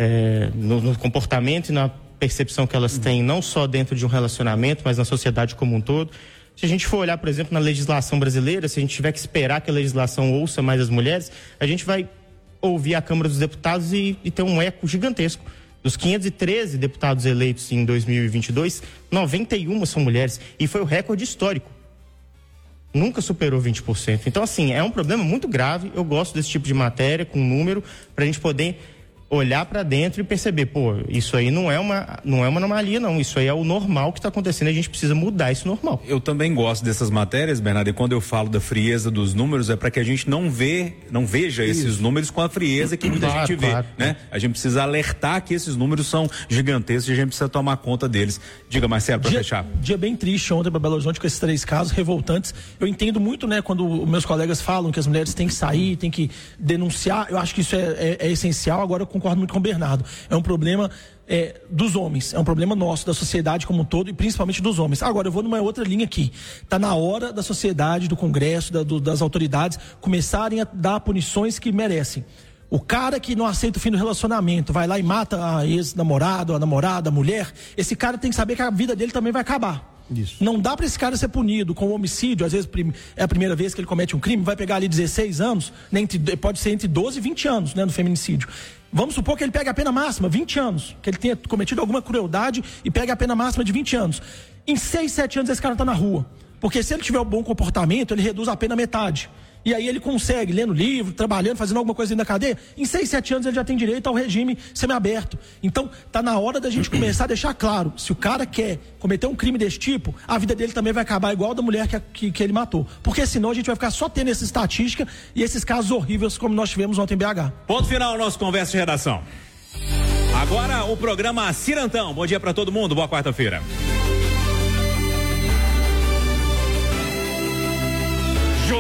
no comportamento e na percepção que elas têm, não só dentro de um relacionamento, mas na sociedade como um todo. Se a gente for olhar, por exemplo, na legislação brasileira, se a gente tiver que esperar que a legislação ouça mais as mulheres, a gente vai ouvir a Câmara dos Deputados e ter um eco gigantesco. Dos 513 deputados eleitos em 2022, 91 são mulheres. E foi o recorde histórico. Nunca superou 20%. Então, assim, é um problema muito grave. Eu gosto desse tipo de matéria, com número, para a gente poder olhar para dentro e perceber, isso aí não é uma anomalia, não. Isso aí é o normal que está acontecendo. A gente precisa mudar esse normal. Eu também gosto dessas matérias, Bernardo, e quando eu falo da frieza dos números, é para que a gente não veja esses números com a frieza que muita gente vê, né? A gente precisa alertar que esses números são gigantescos e a gente precisa tomar conta deles. Diga, Marcelo, para fechar. Dia bem triste ontem para Belo Horizonte com esses 3 casos revoltantes. Eu entendo muito, né, quando meus colegas falam que as mulheres têm que sair, têm que denunciar. Eu acho que isso é essencial. Agora eu concordo muito com o Bernardo. É um problema dos homens, é um problema nosso, da sociedade como um todo e principalmente dos homens. Agora eu vou numa outra linha aqui. Está na hora da sociedade, do Congresso, das autoridades começarem a dar punições que merecem. O cara que não aceita o fim do relacionamento, vai lá e mata a ex-namorado, a namorada, a mulher, esse cara tem que saber que a vida dele também vai acabar. Isso. Não dá para esse cara ser punido com homicídio, às vezes é a primeira vez que ele comete um crime, vai pegar ali 16 anos, né, pode ser entre 12 e 20 anos, né, no feminicídio. Vamos supor que ele pegue a pena máxima, 20 anos, que ele tenha cometido alguma crueldade e pegue a pena máxima de 20 anos. Em 6, 7 anos esse cara tá na rua, porque se ele tiver um bom comportamento, ele reduz a pena à metade. E aí ele consegue, lendo livro, trabalhando, fazendo alguma coisa dentro da cadeia, em 6, 7 anos ele já tem direito ao regime semiaberto. Então, tá na hora da gente começar a deixar claro, se o cara quer cometer um crime desse tipo, a vida dele também vai acabar igual a da mulher que ele matou. Porque senão a gente vai ficar só tendo essa estatística e esses casos horríveis como nós tivemos ontem em BH. Ponto final, nosso Conversa de Redação. Agora o programa Cirantão. Bom dia pra todo mundo, boa quarta-feira.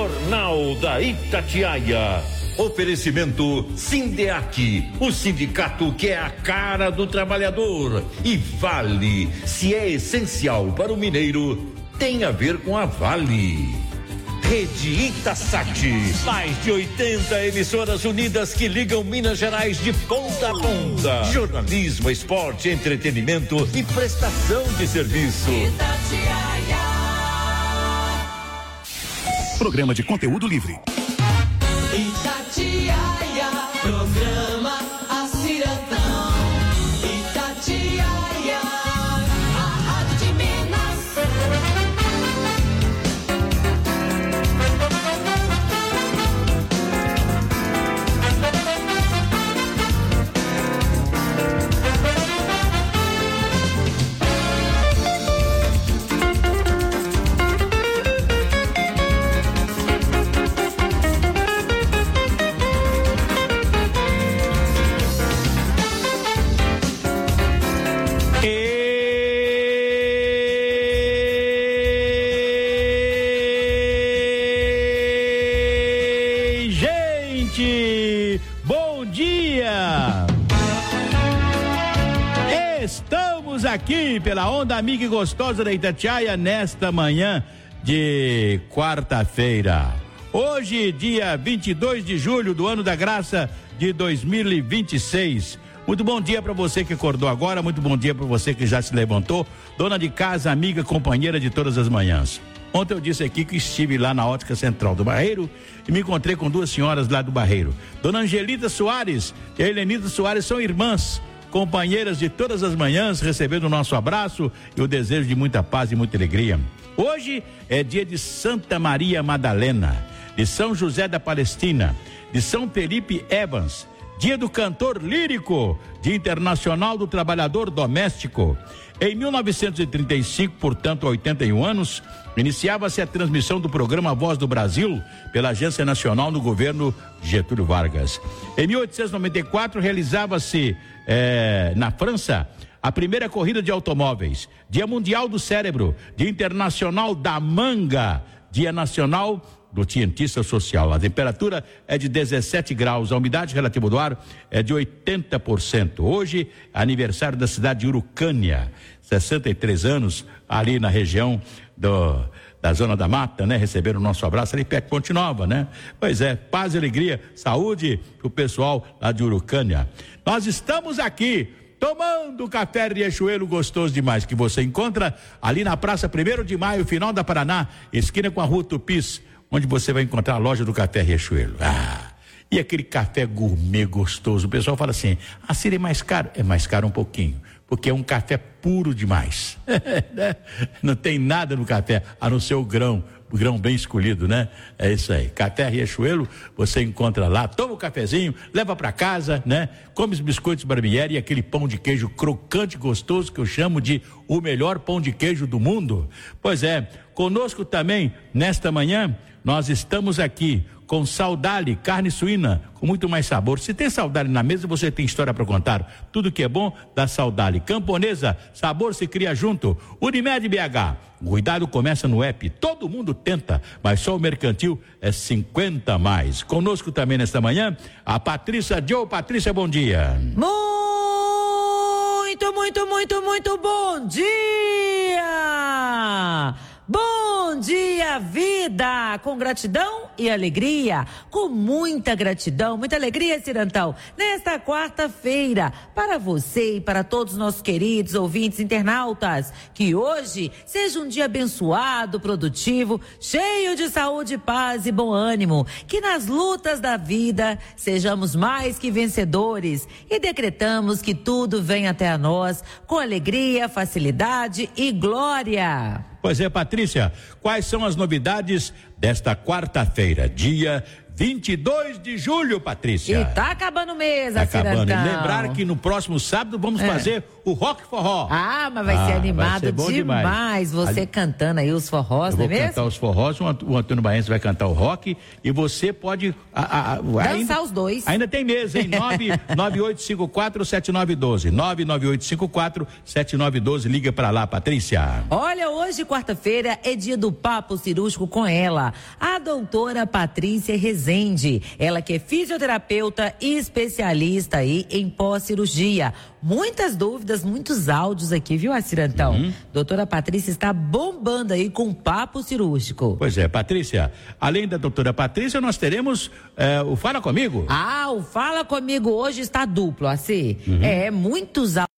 Jornal da Itatiaia. Oferecimento Sindeac, o sindicato que é a cara do trabalhador. E Vale, se é essencial para o mineiro, tem a ver com a Vale. Rede Itasat, mais de 80 emissoras unidas que ligam Minas Gerais de ponta a ponta. Jornalismo, esporte, entretenimento e prestação de serviço. Itatiaia. Programa de conteúdo livre. Itatiaia, programa Acirantão. Itatiaia, a rádio de Minas. Aqui pela Onda Amiga e Gostosa da Itatiaia nesta manhã de quarta-feira. Hoje, dia 22 de julho do ano da graça de 2026. Muito bom dia para você que acordou agora, muito bom dia para você que já se levantou, dona de casa, amiga, companheira de todas as manhãs. Ontem eu disse aqui que estive lá na Ótica Central do Barreiro e me encontrei com duas senhoras lá do Barreiro. Dona Angelita Soares e a Helenita Soares são irmãs, companheiras de todas as manhãs, recebendo o nosso abraço e o desejo de muita paz e muita alegria. Hoje é dia de Santa Maria Madalena, de São José da Palestina, de São Felipe Evans, dia do cantor lírico, dia internacional do trabalhador doméstico. Em 1935, portanto, há 81 anos, iniciava-se a transmissão do programa Voz do Brasil pela Agência Nacional no governo Getúlio Vargas. Em 1894, realizava-se na França a primeira corrida de automóveis, Dia Mundial do Cérebro, Dia Internacional da Manga, Dia Nacional do Cientista Social. A temperatura é de 17 graus, a umidade relativa do ar é de 80%. Hoje, aniversário da cidade de Urucânia, 63 anos, ali na região da Zona da Mata, né? Receberam o nosso abraço ali perto de Ponte Nova, né? Pois é, paz e alegria, saúde pro pessoal lá de Urucânia. Nós estamos aqui tomando café Riachuelo gostoso demais, que você encontra ali na Praça 1º de Maio, final da Paraná, esquina com a Rua Tupis, onde você vai encontrar a loja do café Riachuelo. E aquele café gourmet gostoso. O pessoal fala assim, Ciro, é mais caro? É mais caro um pouquinho, porque é um café puro demais. Não tem nada no café, a não ser o grão bem escolhido, né? É isso aí. Café Riachuelo, você encontra lá, toma um cafezinho, leva pra casa, né? Come os biscoitos Barbieri e aquele pão de queijo crocante gostoso que eu chamo de o melhor pão de queijo do mundo. Pois é, conosco também, nesta manhã, nós estamos aqui com Saudale, carne suína, com muito mais sabor. Se tem Saudale na mesa, você tem história para contar. Tudo que é bom, dá Saudale. Camponesa, sabor se cria junto. Unimed BH, cuidado começa no app. Todo mundo tenta, mas só o mercantil é 50 mais. Conosco também nesta manhã, a Patrícia Joe. Patrícia, bom dia. Muito bom dia! Bom dia, vida! Com gratidão e alegria, com muita gratidão, muita alegria, Cirantão, nesta quarta-feira, para você e para todos os nossos queridos ouvintes internautas, que hoje seja um dia abençoado, produtivo, cheio de saúde, paz e bom ânimo, que nas lutas da vida sejamos mais que vencedores e decretamos que tudo venha até a nós com alegria, facilidade e glória. Pois é, Patrícia, quais são as novidades desta quarta-feira, dia 22 de julho, Patrícia. E tá acabando o mês, Tá acabando. Cirantão. Lembrar que no próximo sábado vamos fazer o Rock Forró. Ah, mas vai ser animado vai ser bom demais. Você cantando aí os forrós, Eu não é vou mesmo? cantar os forrós, o Antônio Baense vai cantar o rock e você pode Dançar os dois. Ainda tem mesa, hein? 998547912. 998547912. Liga pra lá, Patrícia. Olha, hoje, quarta-feira, é dia do Papo Cirúrgico com ela, a doutora Patrícia Rezende. Ela que é fisioterapeuta e especialista aí em pós-cirurgia. Muitas dúvidas, muitos áudios aqui, viu, Cirantão? Doutora Patrícia está bombando aí com Papo Cirúrgico. Pois é, Patrícia, além da doutora Patrícia, nós teremos o Fala Comigo. Ah, o Fala Comigo hoje está duplo, assim. Muitos áudios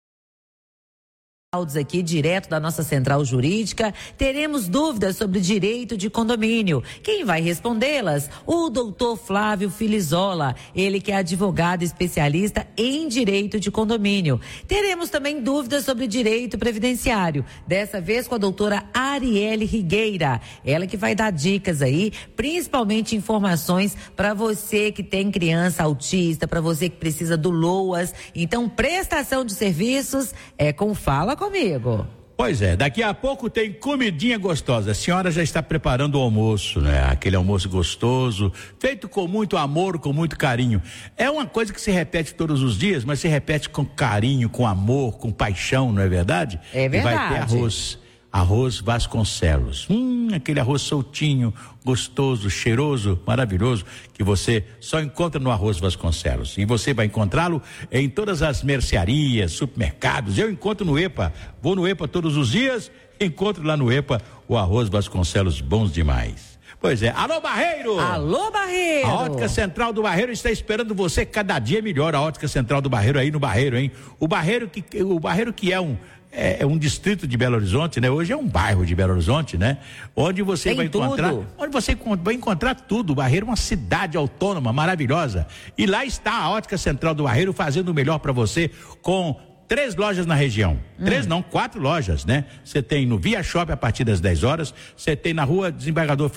aqui, direto da nossa central jurídica. Teremos dúvidas sobre direito de condomínio. Quem vai respondê-las? O doutor Flávio Filizola, ele que é advogado especialista em direito de condomínio. Teremos também dúvidas sobre direito previdenciário, dessa vez com a doutora Arielle Rigueira, ela que vai dar dicas aí, principalmente informações para você que tem criança autista, para você que precisa do LOAS. Então, prestação de serviços é com Fala Comigo. Pois é, daqui a pouco tem comidinha gostosa. A senhora já está preparando o almoço, né? Aquele almoço gostoso, feito com muito amor, com muito carinho. É uma coisa que se repete todos os dias, mas se repete com carinho, com amor, com paixão, não é verdade? É verdade. E vai ter arroz Vasconcelos. Aquele arroz soltinho, gostoso, cheiroso, maravilhoso, que você só encontra no arroz Vasconcelos. E você vai encontrá-lo em todas as mercearias, supermercados. Eu encontro no EPA, vou no EPA todos os dias, encontro lá no EPA o arroz Vasconcelos, bons demais. Pois é, alô Barreiro! Alô Barreiro! A Ótica Central do Barreiro está esperando você cada dia melhor. A Ótica Central do Barreiro aí no Barreiro, hein? O Barreiro que é um distrito de Belo Horizonte, né? Hoje é um bairro de Belo Horizonte, né? Onde você vai encontrar tudo. O Barreiro é uma cidade autônoma, maravilhosa. E lá está a Ótica Central do Barreiro fazendo o melhor para você com 3 lojas na região. 4 lojas, né? Você tem no Via Shop a partir das 10 horas, você tem na rua Desembargador,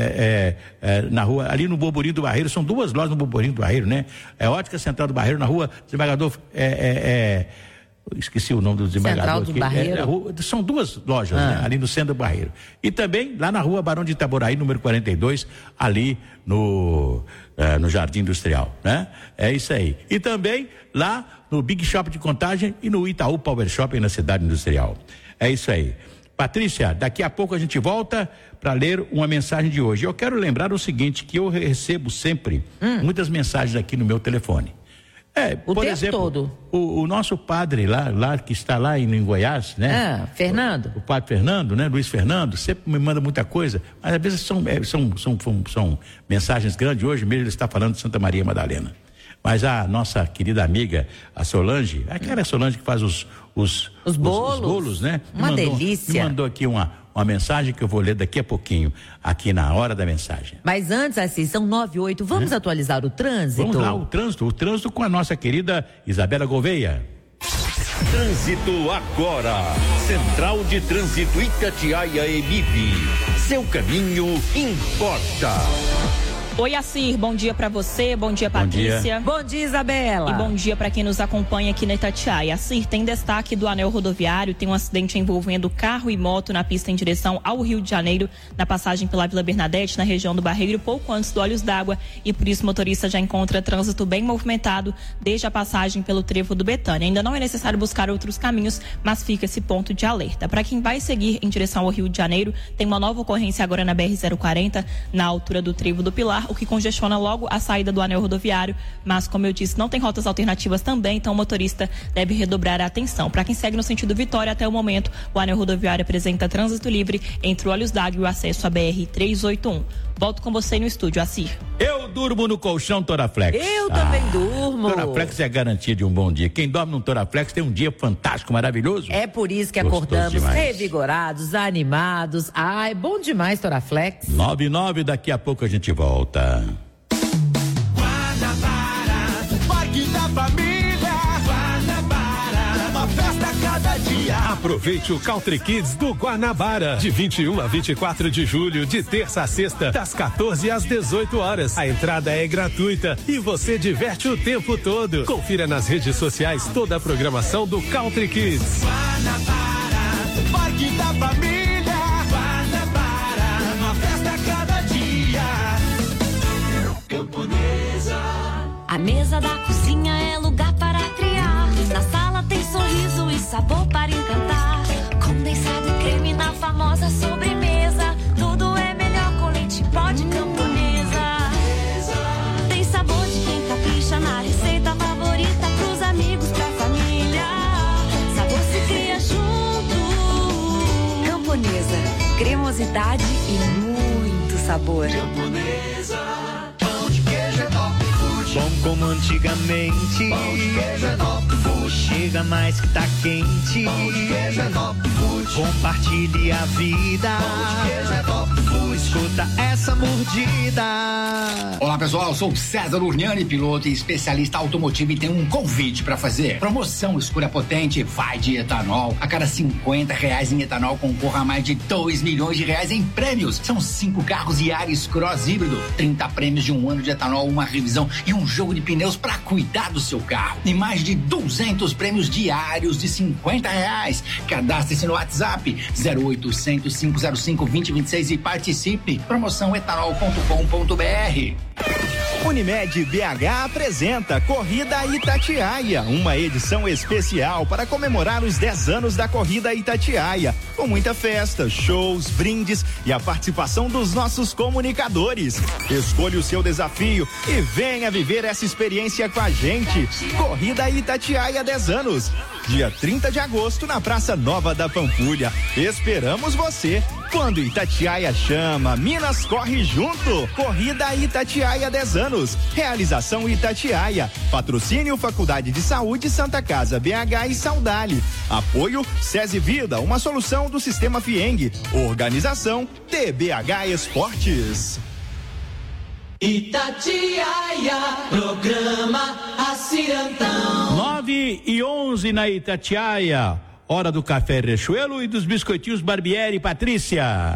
na rua, ali no Boburinho do Barreiro, são 2 lojas no Boburinho do Barreiro, né? É Ótica Central do Barreiro, na rua Desembargador, esqueci o nome do desembargador. Central do Barreiro. São 2 lojas, né? Ali no centro do Barreiro. E também lá na rua Barão de Itaboraí, número 42, ali no Jardim Industrial, né? É isso aí. E também lá no Big Shop de Contagem e no Itaú Power Shopping na Cidade Industrial. É isso aí. Patrícia, daqui a pouco a gente volta para ler uma mensagem de hoje. Eu quero lembrar o seguinte, que eu recebo sempre muitas mensagens aqui no meu telefone. Por exemplo, todo. O nosso padre lá que está lá em Goiás, né? Fernando. O padre Fernando, né? Luiz Fernando, sempre me manda muita coisa, mas às vezes são mensagens grandes. Hoje mesmo ele está falando de Santa Maria Madalena. Mas a nossa querida amiga, a Solange, aquela Solange que faz os bolos, né? Uma delícia. Me mandou aqui uma mensagem que eu vou ler daqui a pouquinho, aqui na hora da mensagem. Mas antes, assim, são 9:08, vamos atualizar o trânsito? Vamos lá, o trânsito com a nossa querida Isabela Gouveia. Trânsito agora, Central de Trânsito Itatiaia Emip, seu caminho importa. Oi, Assir, bom dia pra você, bom dia, Patrícia. Bom dia, Isabela. E bom dia pra quem nos acompanha aqui na Itatiaia. Assir, tem destaque do anel rodoviário, tem um acidente envolvendo carro e moto na pista em direção ao Rio de Janeiro, na passagem pela Vila Bernadette, na região do Barreiro, pouco antes do Olhos d'Água, e por isso o motorista já encontra trânsito bem movimentado desde a passagem pelo trevo do Betânia. Ainda não é necessário buscar outros caminhos, mas fica esse ponto de alerta. Para quem vai seguir em direção ao Rio de Janeiro, tem uma nova ocorrência agora na BR-040, na altura do trevo do Pilar, o que congestiona logo a saída do anel rodoviário, mas como eu disse, não tem rotas alternativas também, então o motorista deve redobrar a atenção. Para quem segue no sentido Vitória, até o momento, o anel rodoviário apresenta trânsito livre entre o Olhos d'Água e o acesso à BR-381. Volto com você no estúdio, Assir. Eu durmo no colchão Toraflex. Eu também durmo. Toraflex é a garantia de um bom dia. Quem dorme no Toraflex tem um dia fantástico, maravilhoso. É por isso que Gostoso acordamos demais. revigorados, animados. Ai, bom demais, Toraflex. 9:09, daqui a pouco a gente volta. Guanabara, Parque da Família. Guanabara, uma festa a cada dia. Aproveite o Country Kids do Guanabara, de 21 a 24 de julho, de terça a sexta, das 14 às 18 horas. A entrada é gratuita e você diverte o tempo todo. Confira nas redes sociais toda a programação do Country Kids. Guanabara, Parque da Família. Guanabara, uma festa a cada dia. Camponesa. A mesa da cozinha é lugar para criar. Na sala tem sorriso e sabor para encantar. Condensado e creme na famosa sobremesa. Tudo é melhor com leite pó de Camponesa. Tem sabor de quem capricha na receita favorita. Pros amigos, pra família. Sabor se cria junto. Camponesa, cremosidade e muito sabor. Camponesa, pão de queijo é top food. Bom como antigamente. Pão de queijo é top food. Chega mais que tá quente. Pão de queijo é top food. Compartilhe a vida. Pão de queijo é top food. Escuta essa mordida. Olá pessoal, sou o César Urniani, piloto e especialista automotivo, e tenho um convite para fazer. Promoção Escolha Potente vai de etanol. A cada R$50 em etanol concorra a mais de R$2 milhões em prêmios. São 5 carros Yaris Cross híbrido, 30 prêmios de 1 ano de etanol, uma revisão e um jogo de pneus para cuidar do seu carro. E mais de 200 prêmios diários de R$50. Cadastre-se no WhatsApp 0800 505 2026 e participe. Promoção etanol.com.br. Unimed BH apresenta Corrida Itatiaia, uma edição especial para comemorar os 10 anos da Corrida Itatiaia, com muita festa, shows, brindes e a participação dos nossos comunicadores. Escolha o seu desafio e venha viver essa experiência com a gente. Corrida Itatiaia 10 anos, dia 30 de agosto na Praça Nova da Pampulha. Esperamos você. Quando Itatiaia chama, Minas corre junto. Corrida Itatiaia 10 anos. Realização Itatiaia. Patrocínio Faculdade de Saúde Santa Casa BH e Saudale. Apoio SESI Vida, uma solução do Sistema Fieng. Organização TBH Esportes. Itatiaia, programa Acirantão. 9:11 na Itatiaia. Hora do café Riachuelo e dos biscoitinhos Barbieri, Patrícia.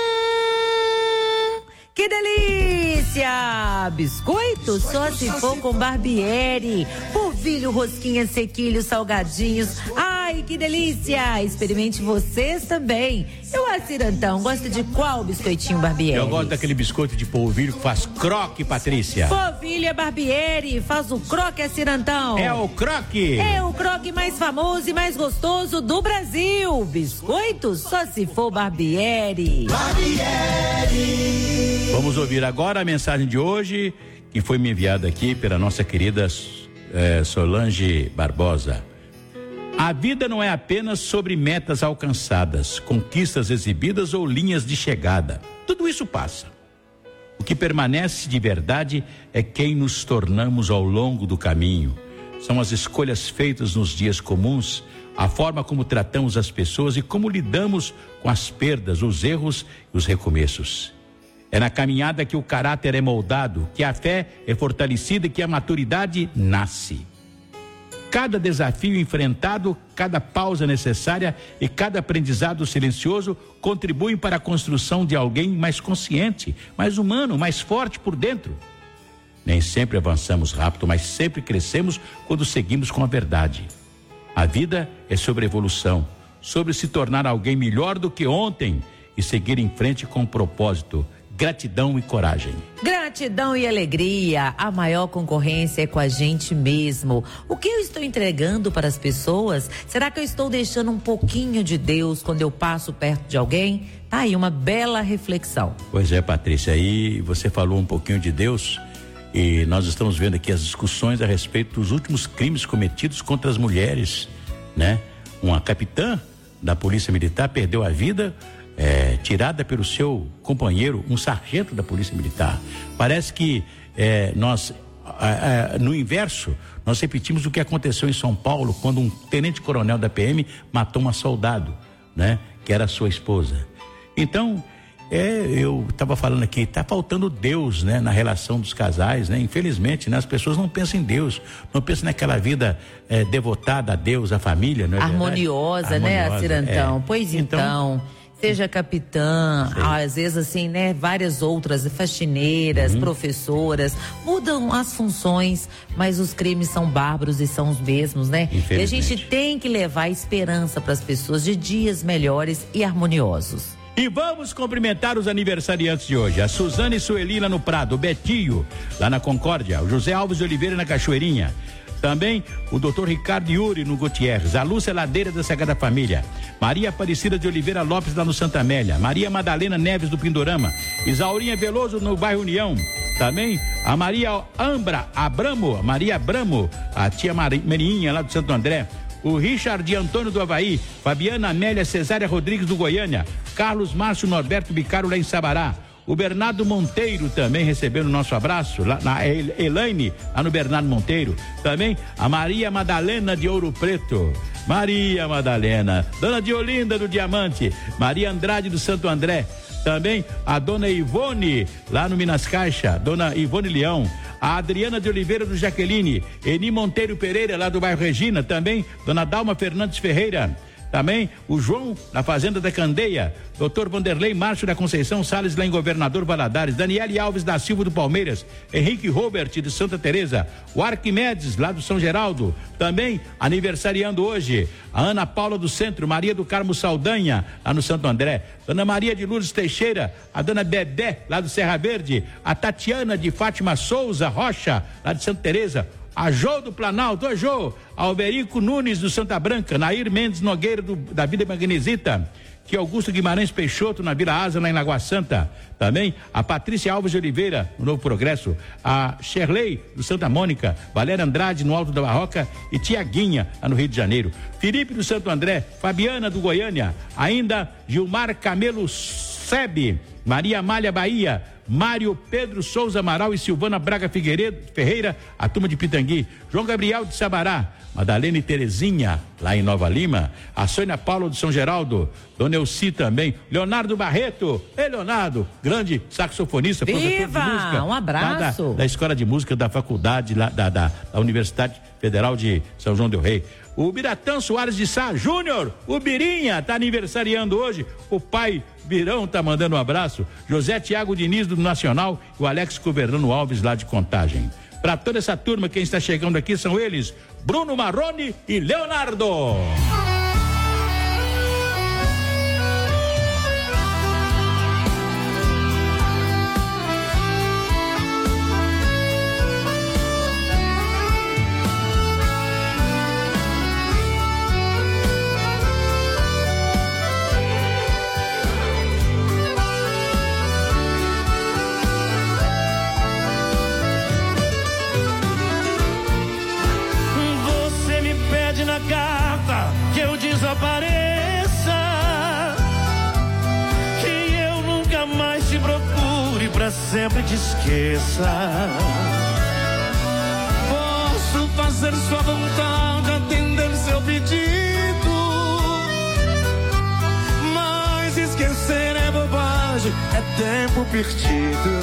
Que delícia! Biscoito só se for com Barbieri. Polvilho, rosquinha, sequilhos, salgadinhos. Ai, que delícia! Experimente vocês também. Eu, Acirantão, gosto de qual biscoitinho Barbieri? Eu gosto daquele biscoito de polvilho que faz croque, Patrícia. Polvilho é Barbieri, faz o croque, Acirantão. É o croque. É o croque mais famoso e mais gostoso do Brasil. Biscoito só se for Barbieri. Barbieri. Vamos ouvir agora a mensagem de hoje, que foi me enviada aqui pela nossa querida Solange Barbosa. A vida não é apenas sobre metas alcançadas, conquistas exibidas ou linhas de chegada. Tudo isso passa. O que permanece de verdade é quem nos tornamos ao longo do caminho. São as escolhas feitas nos dias comuns, a forma como tratamos as pessoas e como lidamos com as perdas, os erros e os recomeços. É na caminhada que o caráter é moldado, que a fé é fortalecida e que a maturidade nasce. Cada desafio enfrentado, cada pausa necessária e cada aprendizado silencioso contribuem para a construção de alguém mais consciente, mais humano, mais forte por dentro. Nem sempre avançamos rápido, mas sempre crescemos quando seguimos com a verdade. A vida é sobre evolução, sobre se tornar alguém melhor do que ontem e seguir em frente com propósito, gratidão e coragem. Gratidão e alegria. A maior concorrência é com a gente mesmo. O que eu estou entregando para as pessoas? Será que eu estou deixando um pouquinho de Deus quando eu passo perto de alguém? Tá aí uma bela reflexão. Pois é, Patrícia, aí você falou um pouquinho de Deus e nós estamos vendo aqui as discussões a respeito dos últimos crimes cometidos contra as mulheres, né? Uma capitã da Polícia Militar perdeu a vida tirada pelo seu companheiro, um sargento da Polícia Militar. Parece que nós, no inverso, nós repetimos o que aconteceu em São Paulo, quando um tenente-coronel da PM matou uma soldado, né? Que era sua esposa. Então, Eu estava falando aqui, está faltando Deus, né, na relação dos casais, né? Infelizmente, né, as pessoas não pensam em Deus, não pensam naquela vida devotada a Deus, à família, não é harmoniosa, né, Cirantão? Pois então, seja capitã, às vezes assim, né, várias outras, faxineiras, professoras, mudam as funções, mas os crimes são bárbaros e são os mesmos, né? E a gente tem que levar esperança para as pessoas de dias melhores e harmoniosos. E vamos cumprimentar os aniversariantes de hoje. A Suzane Sueli lá no Prado, o Betinho lá na Concórdia, o José Alves de Oliveira na Cachoeirinha. Também o Dr. Ricardo Yuri no Gutierrez, a Lúcia Ladeira da Sagrada Família, Maria Aparecida de Oliveira Lopes lá no Santa Amélia, Maria Madalena Neves do Pindorama, Isaurinha Veloso no bairro União. Também a Maria Maria Abramo, a tia Marinha lá do Santo André, o Richard Antônio do Havaí, Fabiana Amélia Cesária Rodrigues do Goiânia, Carlos Márcio Norberto Bicaro lá em Sabará, o Bernardo Monteiro também recebendo o nosso abraço, lá na Elaine, lá no Bernardo Monteiro. Também a Maria Madalena de Ouro Preto, Maria Madalena, Dona Diolinda do Diamante, Maria Andrade do Santo André. Também a Dona Ivone, lá no Minas Caixa, Dona Ivone Leão, a Adriana de Oliveira do Jaqueline, Eni Monteiro Pereira, lá do bairro Regina, também Dona Dalma Fernandes Ferreira. Também o João, na Fazenda da Candeia, Dr. Vanderlei Márcio da Conceição Salles, lá em Governador Valadares, Daniele Alves da Silva do Palmeiras, Henrique Robert de Santa Teresa, o Arquimedes, lá do São Geraldo. Também aniversariando hoje, a Ana Paula do Centro, Maria do Carmo Saldanha, lá no Santo André, Dona Maria de Lourdes Teixeira, a Dona Bebé, lá do Serra Verde, a Tatiana de Fátima Souza Rocha, lá de Santa Teresa, a Jô do Planalto, a Jô, Alberico Nunes do Santa Branca, Nair Mendes Nogueira da Vida Magnesita, que Augusto Guimarães Peixoto na Vila Asa, lá em Lagoa Santa. Também a Patrícia Alves de Oliveira, no Novo Progresso, a Sherley do Santa Mônica, Valéria Andrade no Alto da Barroca e Tiaguinha, lá no Rio de Janeiro. Felipe do Santo André, Fabiana do Goiânia, ainda Gilmar Camelo Sebe, Maria Amália Bahia, Mário Pedro Souza Amaral e Silvana Braga Ferreira, a turma de Pitangui, João Gabriel de Sabará, Madalena e Terezinha, lá em Nova Lima, a Sônia Paulo de São Geraldo, Dona Elci também, Leonardo Barreto, Leonardo, grande saxofonista, professor de música. Um abraço. Da Escola de Música da Faculdade, lá da Universidade Federal de São João del Rei. O Biratã Soares de Sá Júnior, o Birinha, tá aniversariando hoje. O pai Birão tá mandando um abraço. José Tiago Diniz do Nacional e o Alex Coverano Alves lá de Contagem. Para toda essa turma, quem está chegando aqui são eles, Bruno Marrone e Leonardo. Que eu nunca mais te procure, pra sempre te esqueça. Posso fazer sua vontade, atender seu pedido, mas esquecer é bobagem, é tempo perdido.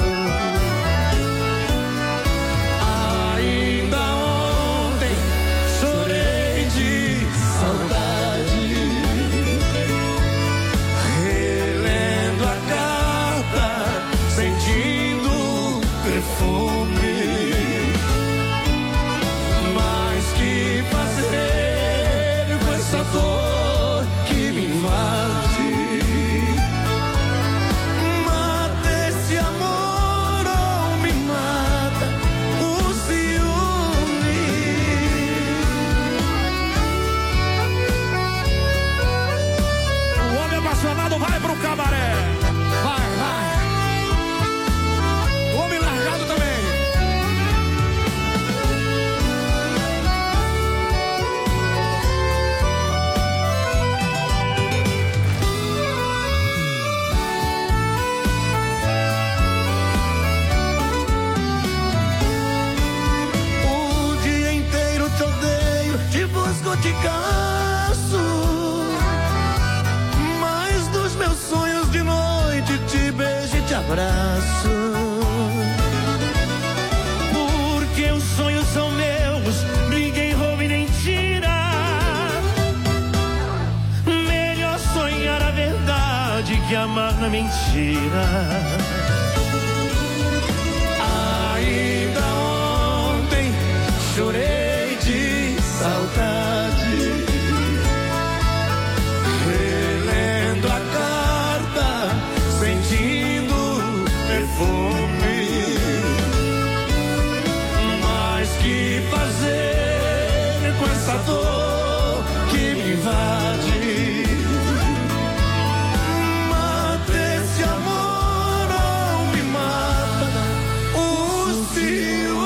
Ainda ontem chorei de saudade, relendo a carta, sentindo perfume. Mas que fazer com essa dor que me invade? Mata esse amor ou me mata o ciúme? O homem apaixonado vai pro cabaré. Vai, vai. O homem largado também. O dia inteiro te odeio, te busco, te caço, mas dos meus sonhos de noite te beijo. abraço. Porque os sonhos são meus, ninguém rouba e nem tira. Melhor sonhar a verdade que amar na mentira. Ainda ontem chorei de saudade, relendo a carta, sentindo perfume. Mas que fazer com essa dor que me invade? Mata esse amor ou me mata o ciúme.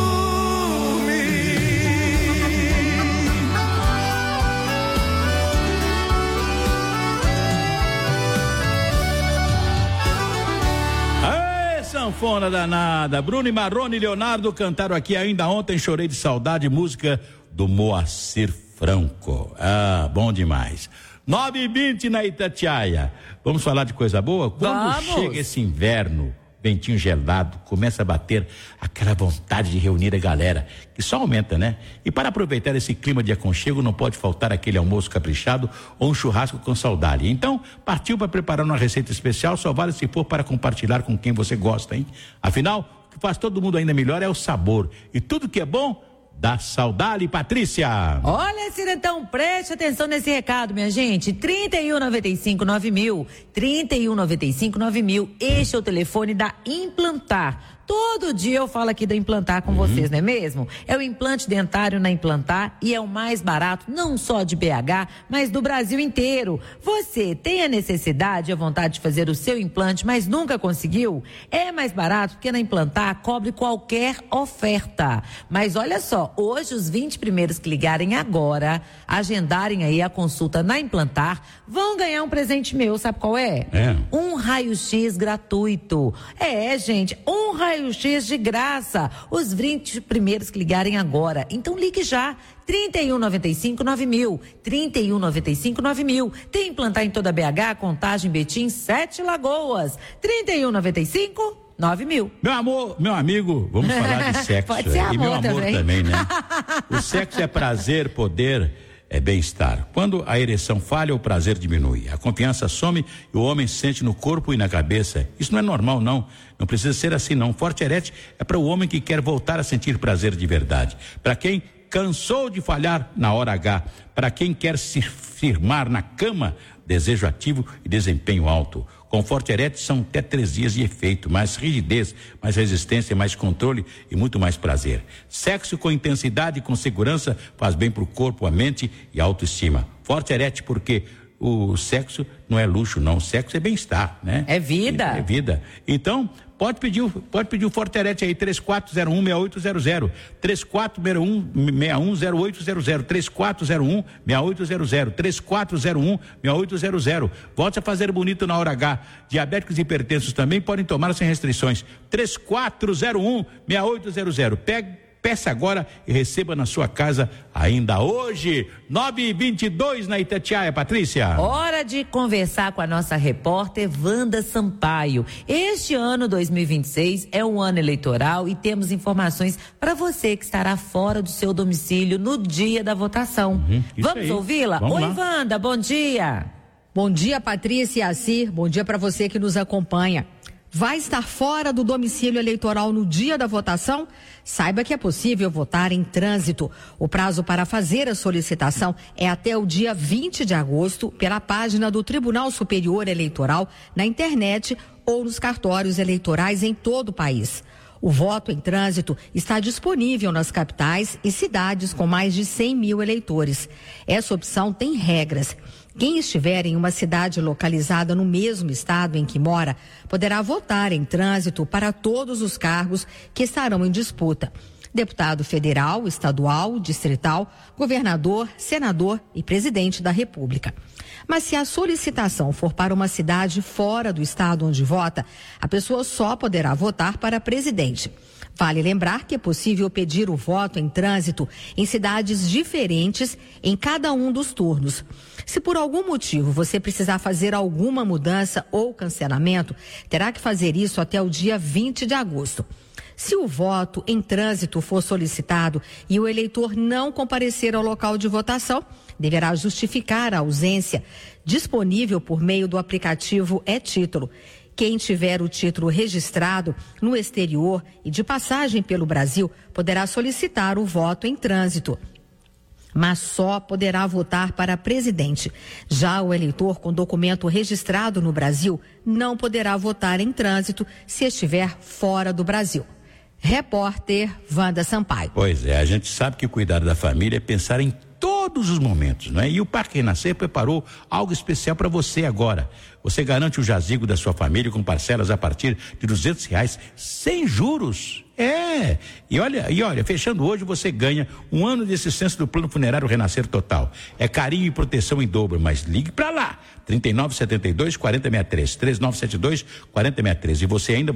Aê, sanfona danada. Bruno e Marrone e Leonardo cantaram aqui Ainda Ontem Chorei de Saudade, música do Moacir Franco. Ah, bom demais. 9h20 na Itatiaia. Vamos falar de coisa boa? Quando chega esse inverno, ventinho gelado, começa a bater aquela vontade de reunir a galera, que só aumenta, né? E para aproveitar esse clima de aconchego, não pode faltar aquele almoço caprichado ou um churrasco com saudade. Então, partiu para preparar uma receita especial, só vale se for para compartilhar com quem você gosta, hein? Afinal, o que faz todo mundo ainda melhor é o sabor. E tudo que é bom, dá saudade, Patrícia. Olha, Cirentão, preste atenção nesse recado, minha gente. 3195-9000, 3195-9000. Este é o telefone da Implantar. Todo dia eu falo aqui da Implantar com vocês, não é mesmo? É o implante dentário na Implantar e é o mais barato, não só de BH, mas do Brasil inteiro. Você tem a necessidade e a vontade de fazer o seu implante, mas nunca conseguiu? É mais barato porque na Implantar cobre qualquer oferta. Mas olha só, hoje os 20 primeiros que ligarem agora, agendarem aí a consulta na Implantar, vão ganhar um presente meu, sabe qual é? Um raio-x gratuito. Gente, um raio-x de graça. Os 20 primeiros que ligarem agora. Então ligue já. 3195-9000. 3195-9000. Tem Implantar em toda BH, Contagem, Betim, 7 Lagoas. 3195-9000. Meu amigo, vamos falar de sexo. Pode ser e meu amor também, né? O sexo é prazer, poder, é bem-estar. Quando a ereção falha, o prazer diminui. A confiança some e o homem sente no corpo e na cabeça. Isso não é normal, não. Não precisa ser assim, não. Forte Erete é para o homem que quer voltar a sentir prazer de verdade. Para quem cansou de falhar na hora H. Para quem quer se firmar na cama, desejo ativo e desempenho alto. Com Forte Erete são até 3 dias de efeito, mais rigidez, mais resistência, mais controle e muito mais prazer. Sexo com intensidade e com segurança faz bem para o corpo, a mente e a autoestima. Forte Erete porque o sexo não é luxo, não. O sexo é bem-estar, né? É vida. É vida. Então, pode pedir o Forte Erete aí, 3401-6800, 3401-610800, 3401-6800, 3401-6800. Volte a fazer bonito na hora H. Diabéticos e hipertensos também podem tomar sem restrições. 3401-6800. Peça agora e receba na sua casa ainda hoje. 9h22 na Itatiaia, Patrícia. Hora de conversar com a nossa repórter Wanda Sampaio. Este ano 2026 é um ano eleitoral e temos informações para você que estará fora do seu domicílio no dia da votação. Vamos ouvi-la? Oi, Wanda, bom dia. Bom dia, Patrícia e Acir. Bom dia para você que nos acompanha. Vai estar fora do domicílio eleitoral no dia da votação? Saiba que é possível votar em trânsito. O prazo para fazer a solicitação é até o dia 20 de agosto pela página do Tribunal Superior Eleitoral na internet ou nos cartórios eleitorais em todo o país. O voto em trânsito está disponível nas capitais e cidades com mais de 100 mil eleitores. Essa opção tem regras. Quem estiver em uma cidade localizada no mesmo estado em que mora, poderá votar em trânsito para todos os cargos que estarão em disputa. deputado federal, estadual, distrital, governador, senador e presidente da República. Mas se a solicitação for para uma cidade fora do estado onde vota, a pessoa só poderá votar para presidente. Vale lembrar que é possível pedir o voto em trânsito em cidades diferentes em cada um dos turnos. Se por algum motivo você precisar fazer alguma mudança ou cancelamento, terá que fazer isso até o dia 20 de agosto. Se o voto em trânsito for solicitado e o eleitor não comparecer ao local de votação, deverá justificar a ausência, disponível por meio do aplicativo e-Título. Quem tiver o título registrado no exterior e de passagem pelo Brasil poderá solicitar o voto em trânsito, mas só poderá votar para presidente. Já o eleitor com documento registrado no Brasil não poderá votar em trânsito se estiver fora do Brasil. Repórter Wanda Sampaio. Pois é, a gente sabe que cuidar da família é pensar em todos os momentos, não é? E o Parque Renascer preparou algo especial para você agora. Você garante o jazigo da sua família com parcelas a partir de R$200 sem juros. E olha, fechando hoje você ganha um ano de assistência do Plano Funerário Renascer Total. É carinho e proteção em dobro, mas ligue para lá. 3972-4063, 3972-4063. E você ainda